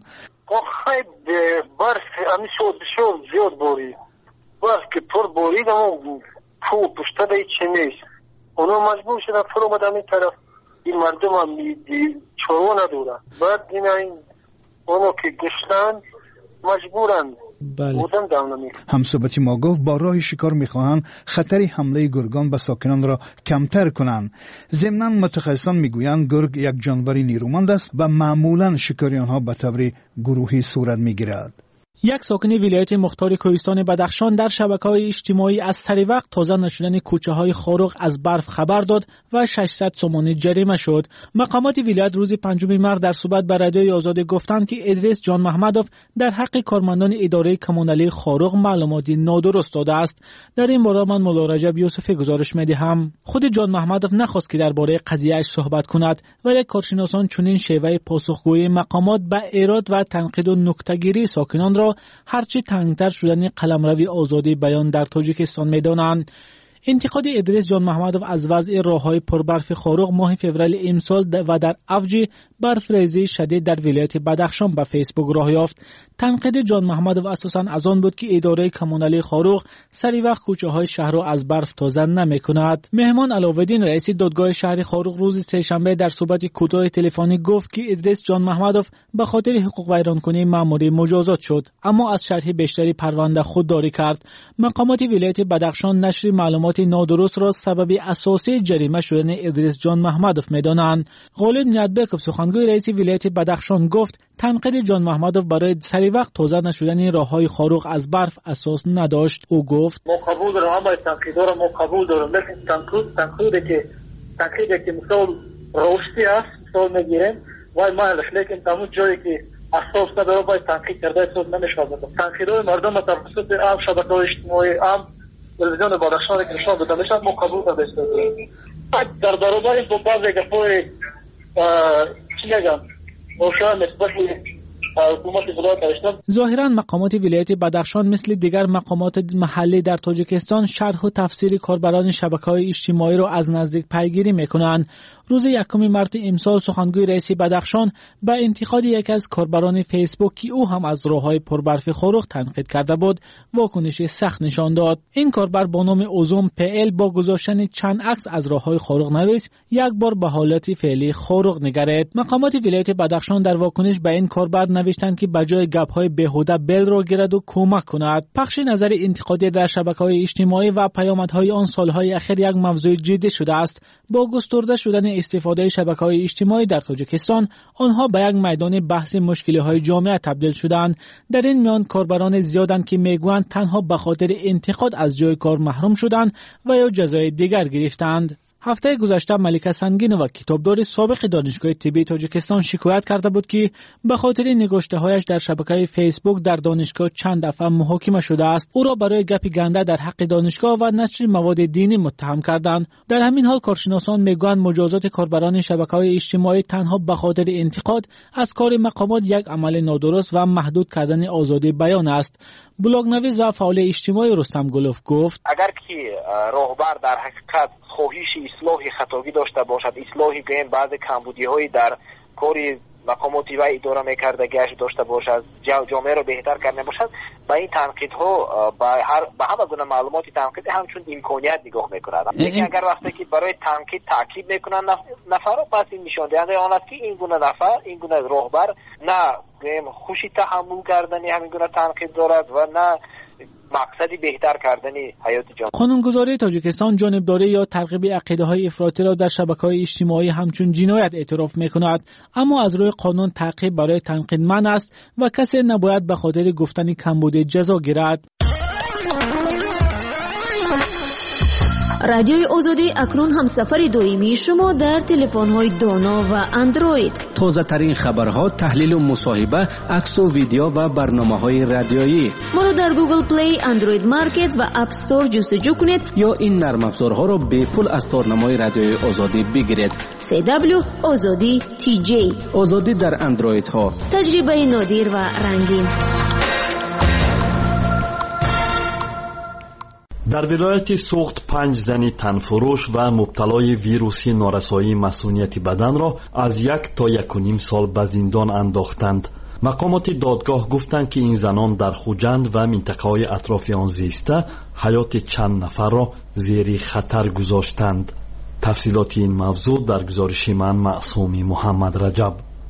برف امی شد بسیار زیاد بارید. برف که پر بارید اما کوه پشته ده هیچی نیست. اونا مجبور شدن پر اومدن این طرف. این مردم هم چارو ندارن. بعد این اونا که گشتن مجبورن بله. همصحبت ما گفت با راه شکار میخواهند خطر حمله گرگان به ساکنان را کمتر کنند. ضمناً متخصصان میگویند گرگ یک جانور نیرومند است و معمولاً شکار آنها به طور گروهی صورت میگیرد. یک ساکن ولایت مختار کوهستان بدخشان در شبکه‌های اجتماعی از سری وقت تازه نشدن کوچه‌های خارق از برف خبر داد و ششصد سومانی جریمه شد. مقامات ولایت روز پنجم مارس در صحبت با رادیوی آزاد گفتند که ادریس جان محمدوف در حق کارمندان اداره کمونالی خارق معلوماتی نادرست داده است. در این باره من مولا رجب یوسفی گزارش می‌دهم. خود جان محمدوف نخواست که درباره قضیه‌اش صحبت کند، ولی کارشناسان چنین شیوه پاسخگویی مقامات به ایراد و تنقید و نکته‌گیری ساکنان را هرچی تنگتر شدن قلمروی آزادی بیان در تاجیکستان می‌دانند. انتقاد ادریس جان محمدوف از وضع راه‌های پربرف خارق ماه فوریه امسال و در اوج برف‌ریزی شدید در ولایت بدخشان به فیسبوک راه یافت. تنقید جان محمدوف اساساً از آن بود که اداره کمونالی خارق سری وقت کوچه‌های شهر را از برف تازه نمی‌کند. مهمان علاوالدین رئیس دادگاه شهر خارق روز سه‌شنبه در صحبت کوتاه تلفنی گفت که ادریس جان محمدوف به خاطر حقوق ویرانکنی مأموری مجازات شد، اما از شرح بیشتری پرونده خودداری کرد. مقامات ولایت بدخشان نشر معلومات نادرست را سبب اساسی جریمه شدن ادریس جان محمدوف می‌دانند. غالب نیتبکوف سخنگوی رئیس ولایت بدخشان گفت تنقید جان محمدوف برای سری وقت تازه نشدن راه‌های خارق از برف اساس نداشت. او گفت ما قبول داریم، اما تنقیدها را ما قبول داریم، لیکن تنقید تنقیدی که تنقیدی که مثال راستی است مثال میگیریم وای ما لیکن تمام جایی که اساس نداره باید تنقید کرده اساس نمی‌شود. تنقیدهای مردم توسط عام شبکه‌های اجتماعی عام تلویزیون بدخشان که نشان داده میشن ما قبول نداشتیم. در برابر این بعضی گپ‌های چی میگم روشن نسبت ظاهراً مقامات ولایت بدخشان مثل دیگر مقامات محلی در تاجیکستان شرح و تفسیر کاربران شبکه‌های اجتماعی را از نزدیک پیگیری می‌کنند. روز یکم مارس امسال سخنگوی رئیس بدخشان با انتقاد یکی از کاربران فیسبوک که او هم از راه‌های پربرف خارق تنقید کرده بود واکنش سخت نشان داد. این کاربر با نام اوزوم پی ال با گذاشتن چند عکس از راه‌های خارق نویس یک بار به حالت فعلی خارق نگرید. مقامات ولایت بدخشان در واکنش به این کاربر نوشتند که بجای گپ‌های بیهوده بل را گیرد و کمک کند. پخش نظر انتقادی در شبکه‌های اجتماعی و پیامدهای آن سال‌های اخیر یک موضوع جدی شده است. با گسترده شدن استفاده شبکه‌های اجتماعی در تاجیکستان آنها به یک میدان بحث مشکل‌های جامعه تبدیل شدند. در این میان کاربران زیادند که میگویند تنها به خاطر انتقاد از جای کار محروم شدند و یا جزای دیگر گرفتند. هفته گذشته ملکه سنگینووا کتابدار سابق دانشگاه طبی تاجیکستان شکایت کرده بود که به خاطر نگاشته‌هایش در شبکه فیسبوک در دانشگاه چند دفعه محاکمه شده است. او را برای گپی گنده در حق دانشگاه و نشر مواد دینی متهم کردند. در همین حال کارشناسان میگویند مجازات کاربران شبکه‌های اجتماعی تنها به خاطر انتقاد از کار مقامات یک عمل نادرست و محدود کردن آزادی بیان است. بلاگ‌نویس و فعال اجتماعی رستم گلوف گفت اگر که راهبر در حقیقت خواهش اصلاح خطاگی داشته باشد، اصلاحی که بعض کمبودی‌های در کاری مقاماتی و اداره می‌کردگیش داشته باشد، جامعه را بهتر کرده باشد، به این تنقیدها به هر به همه گونه معلومات تنقیدی همچون امکانیت نگاه می‌کنند. لیکن اگر وقتی که برای تنقید تاکید می‌کنند نفر پس این نشان دهنده آن است که این گونه نفر این گونه راهبر نه خوشی تحمل کردنی همین گونه تنقید دارد و نه مقصدی بهتر کردن حیات جامعه. قانونگذاری تاجیکستان جانبداری یا ترغیب عقیده‌های افراطی را در شبکه‌های اجتماعی همچون جنایت اعتراف می‌کند، اما از روی قانون تعقیب برای تنقید منع است و کسی نباید به خاطر گفتن کمبود جزا گیرد. رادیوی آزادی اکنون هم سفر دائمی شما در تلفن‌های دانا و اندروید. تازه ترین خبرها، تحلیل و مصاحبه، عکس و ویدیو و برنامه‌های رادیویی. ما را در گوگل پلی، اندروید مارکت و اپ استور جستجو کنید یا این نرم افزارها را به پول از تارنمای رادیوی آزادی بگیرید. سی دبلیو آزادی تی جی. آزادی در اندروید ها. تجربه نادر و رنگین. در ولایت سوخت پنج زنی تنفروش و مبتلای ویروسی نارسایی مسئولیت بدن را از یک تا یک و نیم سال به زندان انداختند. مقامات دادگاه گفتند که این زنان در خوجند و منطقه‌های اطراف آن زیسته حیات چند نفر را زیر خطر گذاشتند. تفصیلات این موضوع در گزارش من معصومی محمد رجب.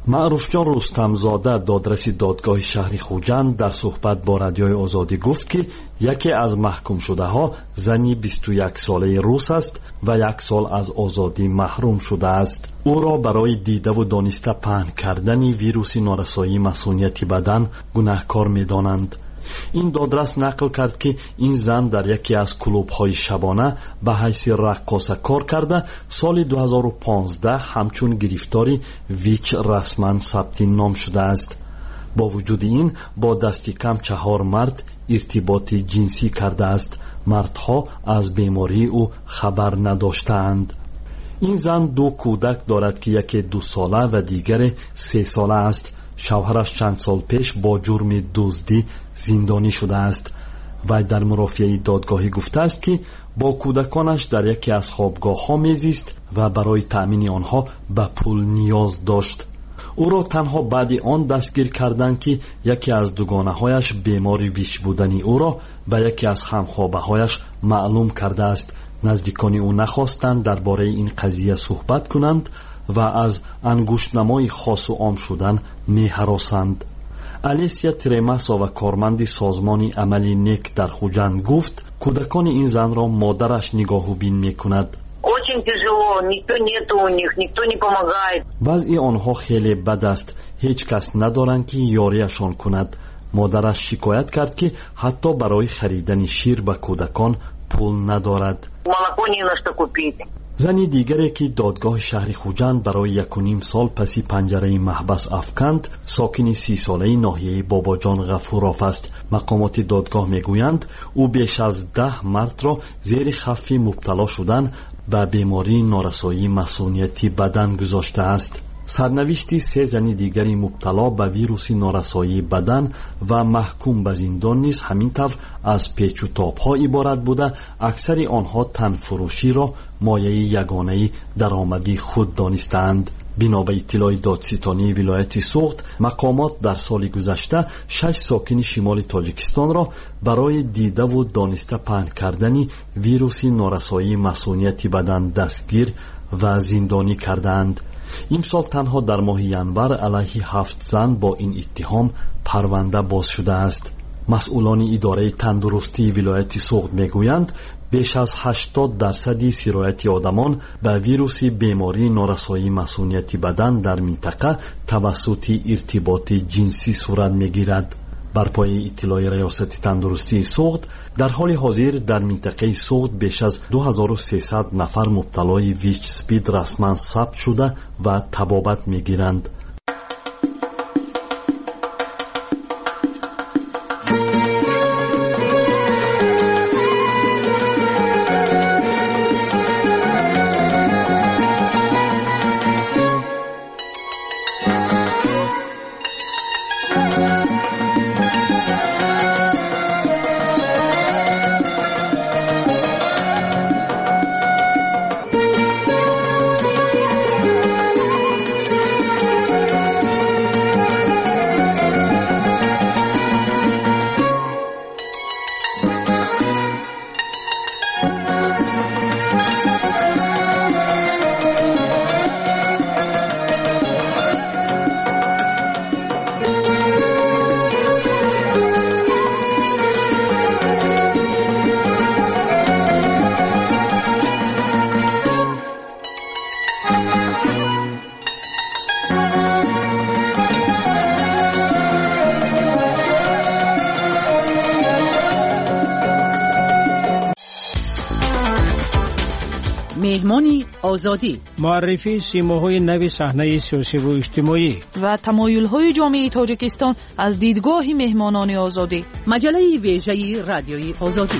маъруфҷон рустамзода додраси додгоҳи шаҳри хуҷанд дар суҳбат бо радиои озодӣ гуфт ки яке аз маҳкумшудаҳо зани бисту як солаи рус аст ва як сол аз озодӣ маҳрум шудааст. ӯро барои дидаву дониста паҳн кардани вируси норасоии масъунияти бадан гунаҳкор медонанд. ин додрас нақл кард ки ин зан дар яке аз клубҳои шабона ба ҳайси раққоса кор карда соли ду ҳазору понздаҳ ҳамчун гирифтори вич расман сабти ном шудааст. бо вуҷуди ин бо дасти кам чаҳор мард иртиботи ҷинсӣ кардааст. мардҳо аз бемории ӯ хабар надоштаанд. ин зан ду кӯдак дорад ки яке дусола ва дигаре сесола аст. шавҳараш чанд сол пеш бо ҷурми дуздӣ зиндонӣ шудааст. вай дар мурофиаи додгоҳӣ гуфтааст ки бо кӯдаконаш дар яке аз хобгоҳҳо мезист ва барои таъмини онҳо ба пул ниёз дошт. ӯро танҳо баъди он дастгир карданд ки яке аз дугонаҳояш бемори вич будани ӯро ба яке аз ҳамхобаҳояш маълум кардааст. наздикони ӯ нахостанд дар бораи ин қазия суҳбат кунанд ва аз ангуштнамои хосу ом шудан меҳаросанд. алесия тремасова корманди созмони амали нек дар хуҷанд гуфт кӯдакони ин занро модараш нигоҳубин мекунад. Очень тяжело, никто нет у них, никто не помогает. вазъи онҳо хеле бад аст. ҳеҷ кас надоранд ки ёрияшон кунад. модараш шикоят кард ки ҳатто барои харидани шир ба кӯдакон пул надорад. Молоко не на что купить. зани дигаре ки додгоҳи шаҳри хуҷанд барои якуним сол паси панҷараи маҳбас афканд сокини си солаи ноҳияи бобоҷон ғафуров аст. мақомоти додгоҳ мегӯянд ӯ беш аз даҳ мардро зери хавфи мубтало шудан ба бемории норасоии масъунияти бадан гузоштааст. сарнавишти се зани дигари мубтало ба вируси норасоии бадан ва маҳкум ба зиндон низ ҳамин тавр аз печутобҳо иборат буда аксари онҳо танфурӯширо мояи ягонаи даромади худ донистаанд. бино ба иттилои додситонии вилояти суғд мақомот дар соли гузашта шаш сокини шимоли тоҷикистонро барои дидаву дониста паҳн кардани вируси норасоии масъунияти бадан дастгир ва зиндонӣ кардаанд. имсол танҳо дар моҳи январ алайҳи ҳафт зан бо ин иттиҳом парванда боз шудааст. масъулони идораи тандурустии вилояти суғд мегӯянд беш аз ҳаштод дарсади сирояти одамон ба вируси бемории норасоии масъунияти бадан дар минтақа тавассути иртиботи ҷинсӣ сурат мегирад. бар пояи иттилои раёсати тандурустии суғд дар ҳоли ҳозир дар минтақаи суғд беш аз ду ҳазору сесад нафар мубталои вич спид расман сабт шуда ва табобат мегиранд. مهمانی آزادی معرفی سیماهای نو صحنه سیاسی و اجتماعی و تمایل‌های جامعه تاجیکستان از دیدگاه مهمانان آزادی مجله ویژه رادیوی آزادی.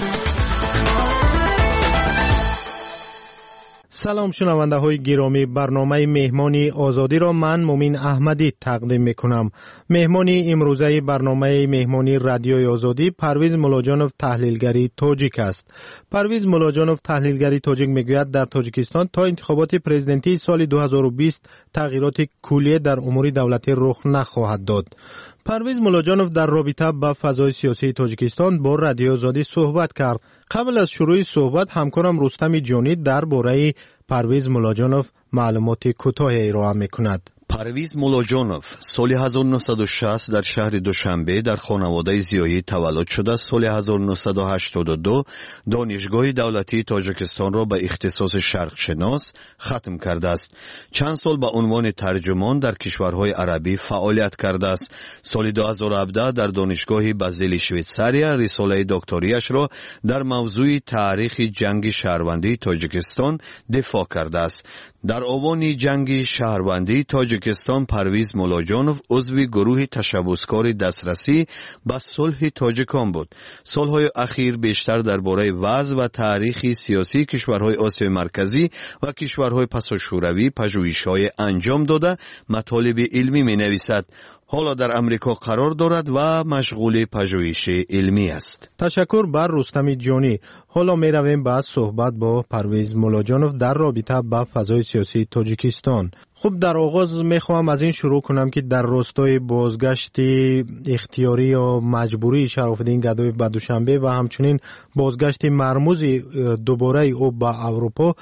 سلام شنونده های گرامی، برنامه مهمانی آزادی را من مومین احمدی تقدیم می کنم. مهمانی امروزه برنامه مهمانی رادیوی آزادی پرویز ملاجانوف تحلیلگری تاجیک است. پرویز ملاجانوف تحلیلگری تاجیک میگوید در تاجیکستان تا انتخابات پرزیدنتی سال دو هزار و بیست تغییرات کلی در امور دولتی رخ نخواهد داد. پرویز ملاجانوف در رابطه با فضای سیاسی تاجیکستان با رادیو آزادی صحبت کرد. قبل از شروع صحبت همکارم رستم جانی درباره پرویز ملاجانوف معلومات کوتاهی ارائه می‌کند. پرویز مولاجانوف سال هزار و نهصد و شصت در شهر دوشنبه در خانواده زیایی تولد شده. سال هزار و نهصد و هشتاد و دو دانشگاه دولتی تاجیکستان را به اختصاص شرق شناس ختم کرده است. چند سال به عنوان ترجمان در کشورهای عربی فعالیت کرده است. سال دو هزار و هفده در دانشگاه بازل شویتساریا رساله دکتریش را در موضوع تاریخ جنگ شهروندی تاجیکستان دفاع کرده است. در آوان جنگ شهروندی تاجیکستان پرویز مولاجانوف عضو گروه تشبسکار دسترسی به صلح تاجیکان بود. سالهای اخیر بیشتر درباره وضع و تاریخ سیاسی کشورهای آسیای مرکزی و کشورهای پساشوروی پژوهش‌های انجام داده مطالب علمی می‌نویسد. حالا در امریکا قرار دارد و مشغول پژوهش علمی است. تشکر بر رستم جانی. حالا می رویم به صحبت با پرویز مولاجانوف در رابطه با فضای سیاسی تاجیکستان. خب در آغاز می خواهم از این شروع کنم که در راستای بازگشت اختیاری یا مجبوری شراف‌الدین گدای به دوشنبه و همچنین بازگشت مرموز دوباره او به اروپا،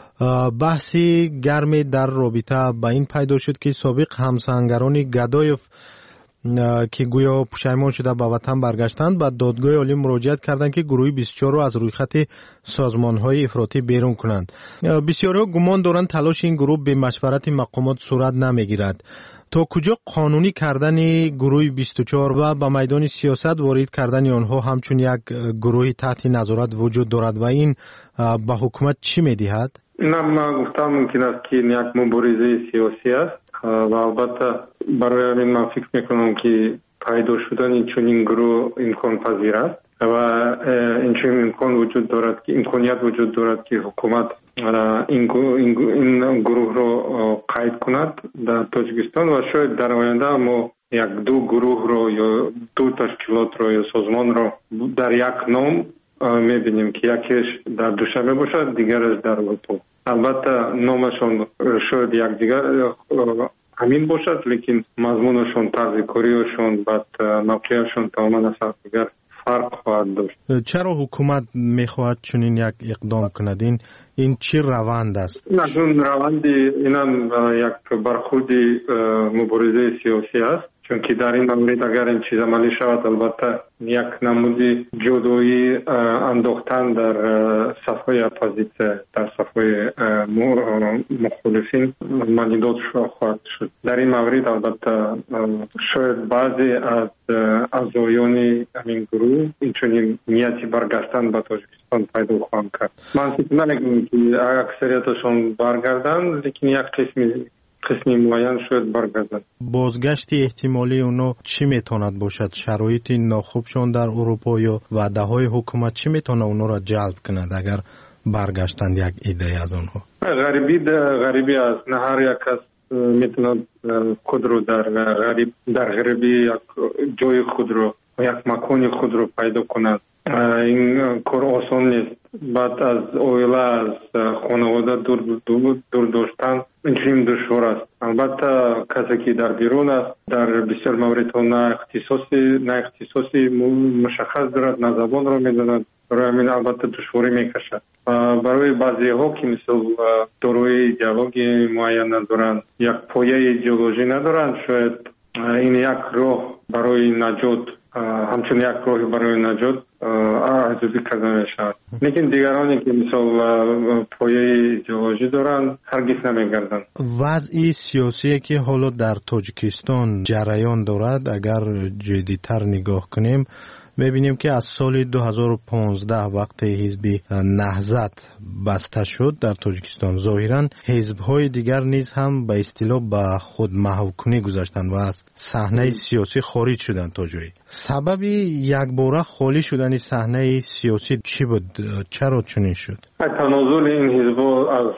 بحثی گرمی در رابطه با این پیدا شد که سابق همسنگران گدایف که گویا پشیمان شده به وطن برگشتند به دادگاه عالی مراجعت کردند که گروه بیست و چهار را از روی خط سازمان‌های افراطی بیرون کنند. بسیاری گمان دارند تلاش این گروه به مشورت مقامات صورت نمیگیرد. تا کجا قانونی کردن گروه بیست و چهار و به میدان سیاست وارد کردن آنها همچون یک گروه تحت نظارت وجود دارد و این به حکومت چی می‌دهد؟ نه، من گفتم ممکن است که یک مبارزه سیاسی است و البته برای همین من فکر میکنم که پیدا شدن چنین گروه امکان پذیر است و این چنین امکان وجود دارد که امکانیت وجود دارد که حکومت این این گروه را قید کند در تاجیکستان و شاید در آینده ما یک دو گروه را یا دو تشکیلات را یا سازمان را در یک نام میبینیم که یکیش در دوشنبه باشد دیگرش در اروپا. البته نامشان شاید یک دیگر همین باشد لیکن مضمونشان، طرز کاریشان، بعد موقعشان تماما از دیگر فرق خواهد داشت. چرا حکومت میخواهد چنین یک اقدام کند؟ این این چی روند است؟ نه، اون روندی اینم یک برخورد مبارزه سیاسی است، چون که در این مورد اگر این چیز عملی شود البته یک نمودی جدایی انداختن در صفحه اپوزیسیون، در صفحه مخالفین مجدود خواهد شد. در این مورد البته شاید بعضی از اعضایان این گروه اینچنین نیتی برگشتن به تاجیکستان پیدا خواهند کرد. من فکر نمی‌کنم که اکثریتشون برگردن، لیکن یک قسمی قسمی معین شاید برگردن. بازگشت احتمالی اونا چی میتواند باشد؟ شرایط ناخوبشون در اروپا یا وعده های حکومت چی میتونه اونا را جلب کند اگر برگشتند یک ایده از اونها؟ غریبی غریبی است. نه هر یک کس میتونه خود رو در غریب در غریبی یک جای خود رو یک مکان خود رو پیدا کند. این کار آسان نیست. بعد از اویله از خانواده دور دور, دور داشتن این دشوار است. البته کسی که در بیرون است در بسیار موردها نه اختصاصی نه اختصاصی مشخص دارد، نه زبان را میداند، برای همین البته دشواری میکشد. برای بعضی ها که مثل داروی ایدئولوژی معین ندارند، یک پایه ایدئولوژی ندارند، شاید این یک راه برای نجات همچون یک راه برای نجات ارزیابی کرده میشود. لیکن دیگرانی که مثل پایه ایدئولوژی دارند هرگز نمیگردند. وضع سیاسی که حالا در تاجیکستان جریان دارد اگر جدی‌تر نگاه کنیم میبینیم که از سال دو هزار و پانزده وقت حزب نهضت بسته شد در تاجیکستان، ظاهرا حزب‌های دیگر نیز هم به اصطلاح به خود محوکنی گذاشتند و از صحنه سیاسی خارج شدند تا جایی. سبب یک باره خالی شدن صحنه سیاسی چی بود؟ چرا چنین شد؟ تنازل این حزب‌ها از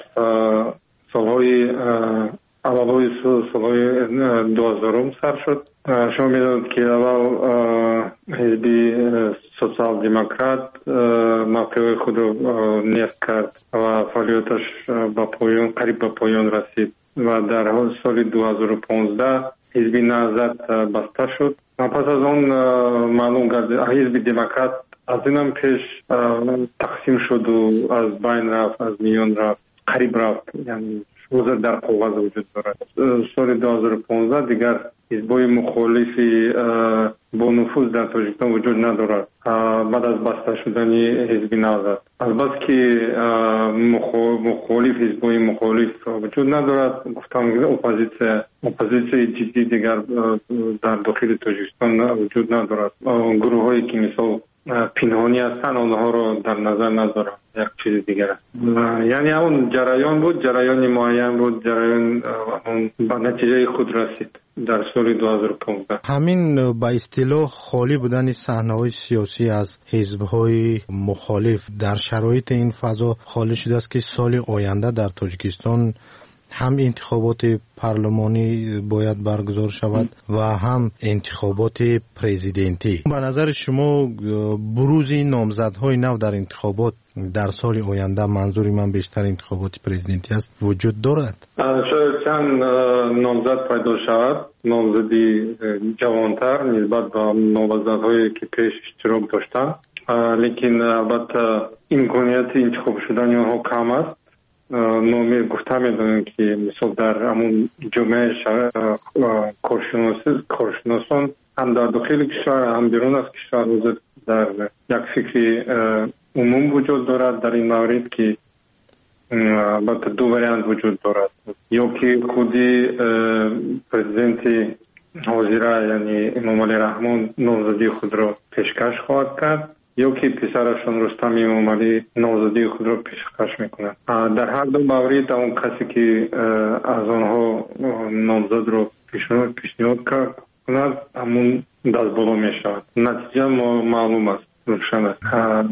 سالهای اولای سالهای دو هزارم سر شد. شما میدونید که اول حزب سوسیال دموکرات موقع خود رو نیست کرد و فعالیتش به پایان قریب به پایان رسید و در سال دو هزار و پانزده حزب نهضت بسته شد. پس از آن معلوم گردید حزب دموکرات از اینم پیش تقسیم شد و از بین رفت، از میان رفت، قریب رفت. یعنی روز در قوت وجود دارد. سال دو هزار و پانزده دیگر حزب‌های مخالفی با نفوذ در تاجیکستان وجود ندارد بعد از بسته شدن حزب نهضت. البته که مخالف حزب‌های مخالف وجود ندارد، گفتم اپوزیسیون اپوزیسیون جدی دیگر در داخل تاجیکستان وجود ندارد. گروه‌هایی که مثل پنهانی هستند آنها را در نظر ندارم. یک چیز دیگر است. یعنی اون جریان بود، جریان معین بود، جریان به نتیجه خود رسید در سال دو هزار و پانزده. همین به اصطلاح خالی بودن صحنه‌های سیاسی از حزب‌های مخالف در شرایط این فضا خالی شده است که سال آینده در تاجیکستان هم انتخابات پارلمانی باید برگزار شود و هم انتخابات پرزیدنتی. به نظر شما بروز نامزدهای نو در انتخابات در سال آینده، منظوری من بیشتر انتخابات پرزیدنتی است، وجود دارد؟ شاید چند نامزد پیدا شود، نامزدی جوانتر نسبت به نامزدهایی که پیش اشتراک داشتند، لیکن البته امکانیت انتخاب شدن آنها کم است. نامی گفته میدونم که مثلا در همون جمعه کارشناسان هم در داخل کشور هم بیرون از کشور در یک فکر عموم وجود دارد در این مورد که البته دو وریانت وجود دارد، یا که خودی پرزیدنت حاضره یعنی امام علی رحمان نامزدی خود را پیشکش خواهد کرد، یا که پسرشون رستم امام علی نامزدی خود را پیشکش میکنند. در هر دو مورد اون کسی که از آنها نامزد را پیشنهاد پیشنهاد کند همون دست بالا میشود. نتیجه معلوم است، روشن است.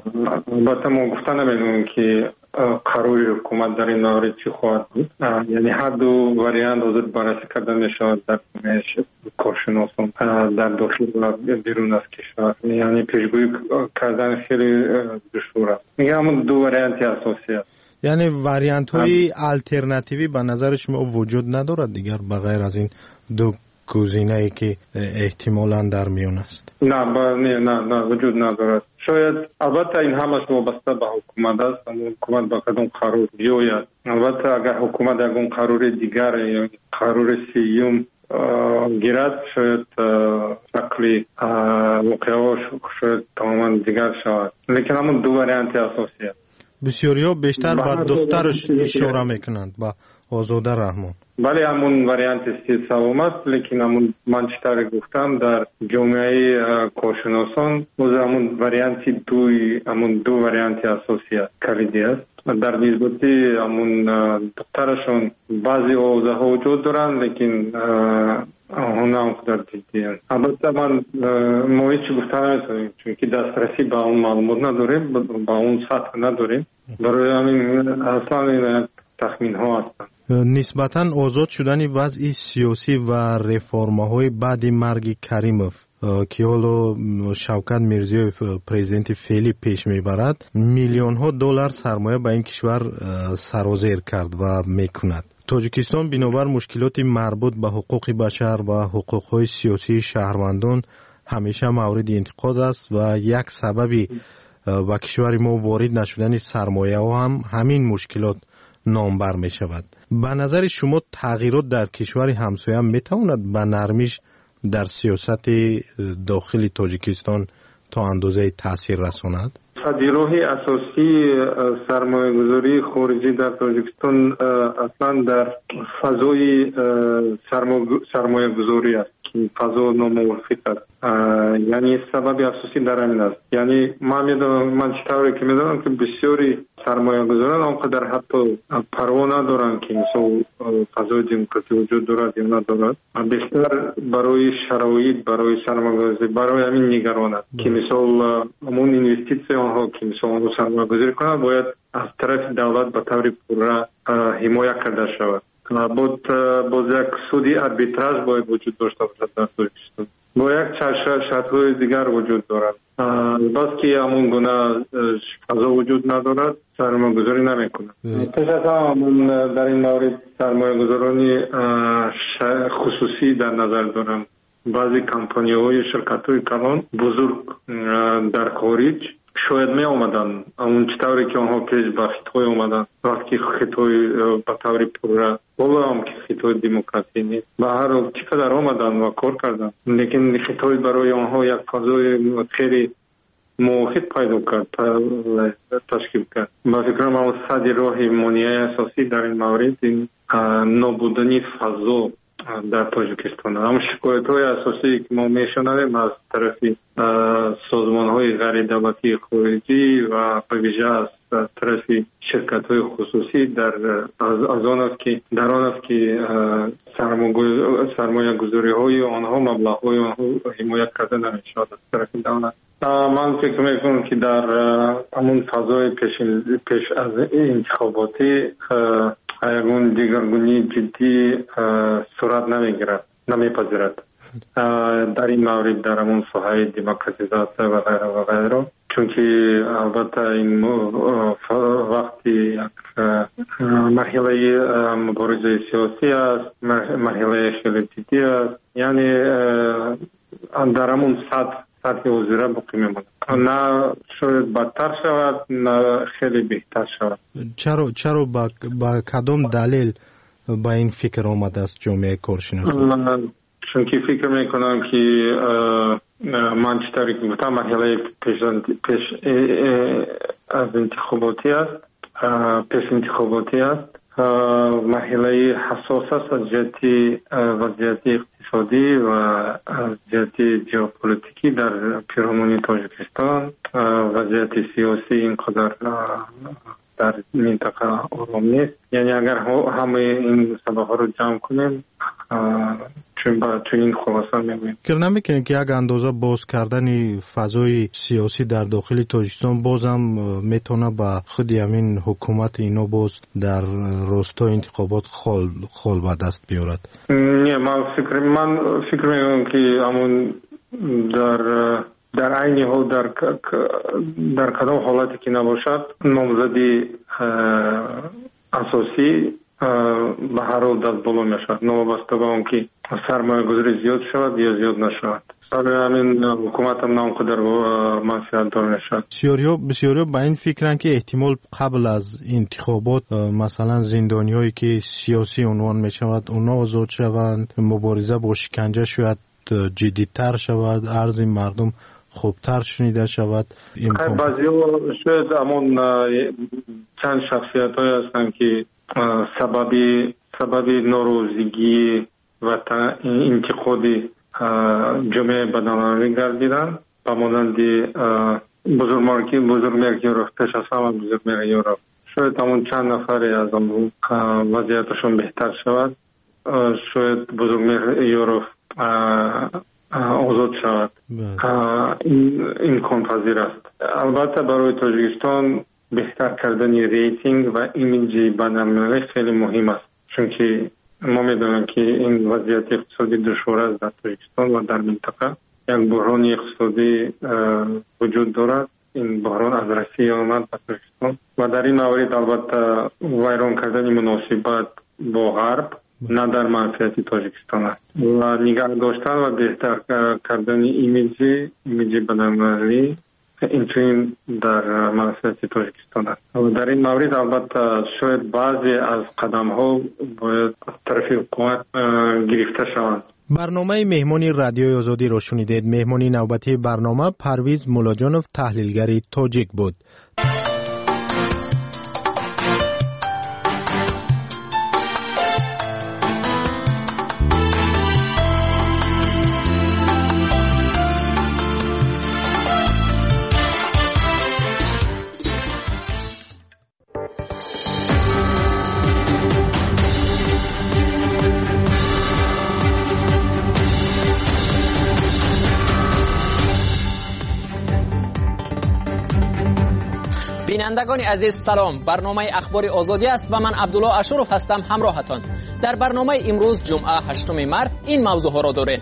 البته ما گفته نمیدونیم که قرار حکومت در این مورد چی خواهد بود. یعنی هر دو وریانت حاضر بررسی کرده می شود در کارشناسان در داخل و بیرون از کشور. یعنی پیشگویی کردن خیلی دشوار است. میگه همون دو وریانت اساسی است. یعنی وریانت های الटरनेटिव्ی به نظر شما وجود ندارد دیگر بغیر از این دو گزینه ای که احتمالاً در میان است؟ نه نه نه نه وجود ندارد. شاید البته این همش وابسته به حکومت است. حکومت با کدام قرار بیاید. البته اگر حکومت یکون قرار دیگر یا قرار سیوم گیرد شاید شکلی واقعا شاید تماما دیگر شود. لیکن همون دو وریانت اساسی است. بسیاری ها بیشتر با دخترش اشاره میکنند با آزاده رحمان. بله همون وریانت سوم است، لیکن همون من چطور گفتم در جامعه کارشناسان همون وریانت دوی همون دو وریانت اساسی است، کلیدی است. در نسبت همون دخترشون بعضی حوزه ها وجود دارند، لیکن اونا هم در جدی است. البته من ما هیچ گفته نمیتونیم چون که دسترسی به اون معلومات نداریم، به اون سطح نداریم. برای همین اصلا تخمین ها هستند. نسبتاً آزاد شدن وضع سیاسی و رفرم‌های بعد مرگ کریموف که حالا شوکت میرزیوف پرزیدنت فعلی پیش میبرد، میلیون ها دلار سرمایه به این کشور سرازیر کرد و میکند. تاجیکستان بنابر مشکلات مربوط به حقوق بشر و حقوق‌های سیاسی شهروندان همیشه مورد انتقاد است و یک سببی به کشور ما وارد نشدن سرمایه ها هم همین مشکلات نامبر می شود. به نظر شما تغییرات در کشور همسایه می تواند به نرمیش در سیاست داخل تاجیکستان تا اندازه تاثیر رساند؟ پدیراه اساسی سرمایه گذاری خارجی در تاجیکستان اصلا در فضای سرمایه گذاری است که فضا ناموافق است. یعنی سبب اساسی در همین است. یعنی من میدونم من چطوری که میدونم که بسیاری سرمایه گذاران آنقدر حتی پروا ندارن که مثلا فضای دموکراسی وجود دارد یا ندارد، بیشتر برای شرایط برای سرمایه گذاری برای همین نگران است که مثلا همون اینوستیسی آنها که مثلا آنها سرمایه گذاری کنند باید از طرف دولت به طور پوره حمایت کرده شود. بود باز یک سودی اربیتراژ باید وجود داشته باشد در تاجیکستان. با یک شرط‌های دیگر وجود دارد. بس که همون گونه فضا وجود ندارد سرمایه گذاری نمی کند. پیش از همون در این مورد سرمایه گذارانی خصوصی در نظر دارم. بعضی کمپانی های شرکت های کلان بزرگ در خارج شاید می آمدن اون چطوری که آنها پیش به خطای آمدن وقتی خطای به طور پورا بالا هم که خطای دموکراسی نیست به هر حال چقدر آمدن و کار کردن لیکن خطای برای آنها یک فضای خیلی موافق پیدا کرد تشکیل کرد با فکرم اون صد راه مانع اساسی در این مورد این نابودنی فضا در تاجیکستان. اما شکایت های اساسی که ما میشنویم از طرف سازمان های غیر دولتی خارجی و به ویژه از طرف شرکت های خصوصی در از آن است که در آن است که سرمایه گذاری های آنها مبلغ های آنها حمایت کرده نمیشود از طرف دولت. من فکر میکنم که در همون فضای پیش, پیش از انتخاباتی اون دیگرگونی جدی صورت نمیگیرد نمیپذیرد در این مورد در همون ساحه دموکراتیزاسیون و غیره و غیره چون که البته این وقتی یک مرحله مبارزه سیاسی است مرحله خیلی جدی است یعنی در همون سطح سطح وزیره باقی میمونه نه شاید بدتر شود نه خیلی بهتر شود. چرا چرا با, با کدام دلیل با این فکر آمده است جامعه کارشناس؟ چون که فکر میکنم که من چطوری که گفتم مرحله پیش, پیش از انتخاباتی است پیش انتخاباتی است مرحله حساس است از جهت وضعیت اقتصادی و از جهت ژئوپلیتیکی در پیرامون تاجیکستان وضعیت سیاسی اینقدر در منطقه آرام نیست یعنی اگر همه این سبب ها رو جمع کنیم چون با چنین خلاصه می‌بینیم که نمی‌کنه که یک اندازه باز کردن فضای سیاسی در داخل تاجیکستان بازم میتونه با خود همین حکومت اینو باز در راستای انتخابات خال خال به دست بیارد. نه من فکر من فکر می‌کنم که همون در در عین حال در در کدام حالتی که نباشد نامزدی اساسی به هر حال دست بالا میشود نوابسته به اون که سرمایه گذاری زیاد شود یا زیاد نشود برای همین حکومت هم نامقدر منفعت دار میشود. بسیاریا بسیاریا به این فکرن که احتمال قبل از انتخابات مثلا زندانی هایی که سیاسی عنوان میشود اونا آزاد شوند مبارزه با شکنجه شاید جدیدتر شود ارز مردم خوبتر شنیده شود. بعضی ها شاید همون چند شخصیت های هستن که سببی سببی ناروزگی و انتقادی جامعه بدنامه گردیدن با مانند بزرگمارکی بزرگمرگ یورپ پیش از همه بزرگمرگ یورپ شاید همون چند نفری از اون وضعیتشون بهتر شود شاید بزرگمرگ یورپ آزاد شود این امکان پذیر است. البته برای تاجیکستان بهتر کردن ریتینگ و ایمیج بین‌المللی خیلی مهم است چون که ما میدونیم که این وضعیت اقتصادی دشوار است در تاجیکستان و در منطقه یک بحران اقتصادی وجود دارد این بحران از روسیه آمد به تاجیکستان و در این مورد البته ویران کردن مناسبات با غرب نه در منفعت تاجیکستان است و نگاه داشتن و بهتر کردن ایمیج ایمیج بین‌المللی این در منفعت تاجیکستان است و در این مورد البته شاید بعضی از قدم ها باید از طرف حکومت گرفته شوند. برنامه مهمانی رادیوی آزادی را شنیدید. مهمانی نوبتی برنامه پرویز مولاجانوف تحلیلگری تاجیک بود. بینندگان عزیز سلام، برنامه اخبار آزادی است و من عبدالله اشرف هستم همراهتان. در برنامه امروز جمعه هشتم مارس این موضوع ها را داریم.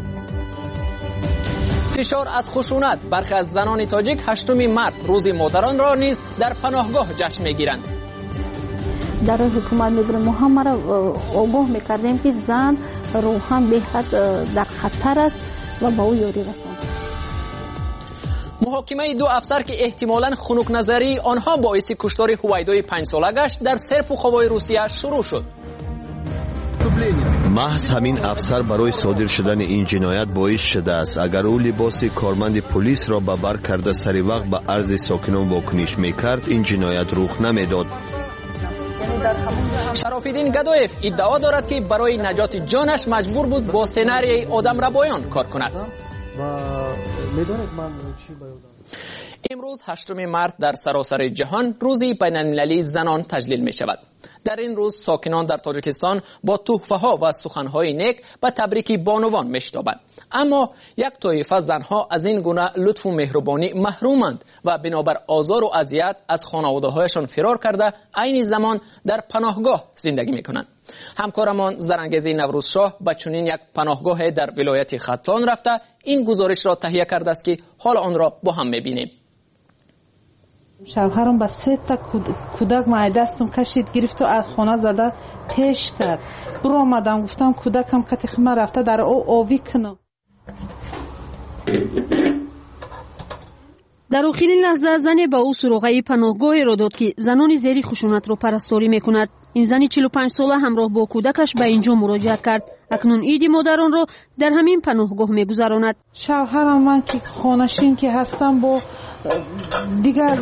فشار از خشونت، برخی از زنان تاجیک هشتم مارس روز مادران را نیز در پناهگاه جشن میگیرند. در حکومت میبرم ما هم را آگاه میکردیم که زن روحاً به حد در خطر است و با او یاری رساند. محاکمه دو افسر که احتمالاً خنک نظری آنها باعث کشتار هویدای پنج ساله گشت در سرپوخوای روسیه شروع شد. محض همین افسر برای صادر شدن این جنایت باعث شده است اگر او لباس کارمند پلیس را به بر کرده سری وقت به عرض ساکنان واکنش میکرد این جنایت رخ نمیداد. شرافالدین گدایف ادعا دارد که برای نجات جانش مجبور بود با سناریوی آدم ربایان کار کند. امروز هشتم مارس در سراسر جهان روزی بین‌المللی زنان تجلیل می شود. در این روز ساکنان در تاجیکستان با تحفه ها و سخن های نیک به تبریک بانوان میشتابند. اما یک طایفه زنها از این گونه لطف و مهربانی محرومند و بنابر آزار و اذیت از خانواده هایشان فرار کرده عین زمان در پناهگاه زندگی میکنند. همکارمان زرانگیز نوروز شاه به چنین یک پناهگاه در ولایت ختلان رفته این گزارش را تهیه کرده است که حال آن را با هم میبینیم. شوهرم با سه تا کودک مای دستم کشید گرفت و از خانه زده پیش کرد. برو آمدم گفتم کودکم کتی خمه رفته در او آوی کنم. در آخرین لحظه زن با او سراغه پناهگاه را داد که زنان زیر خشونت را پرستاری میکند. این زن چهل و پنج ساله همراه با کودکش به اینجا مراجعه کرد. اکنون عید مادران را در همین پناهگاه میگذراند. شوهرم من که خانشین که هستم با دیگر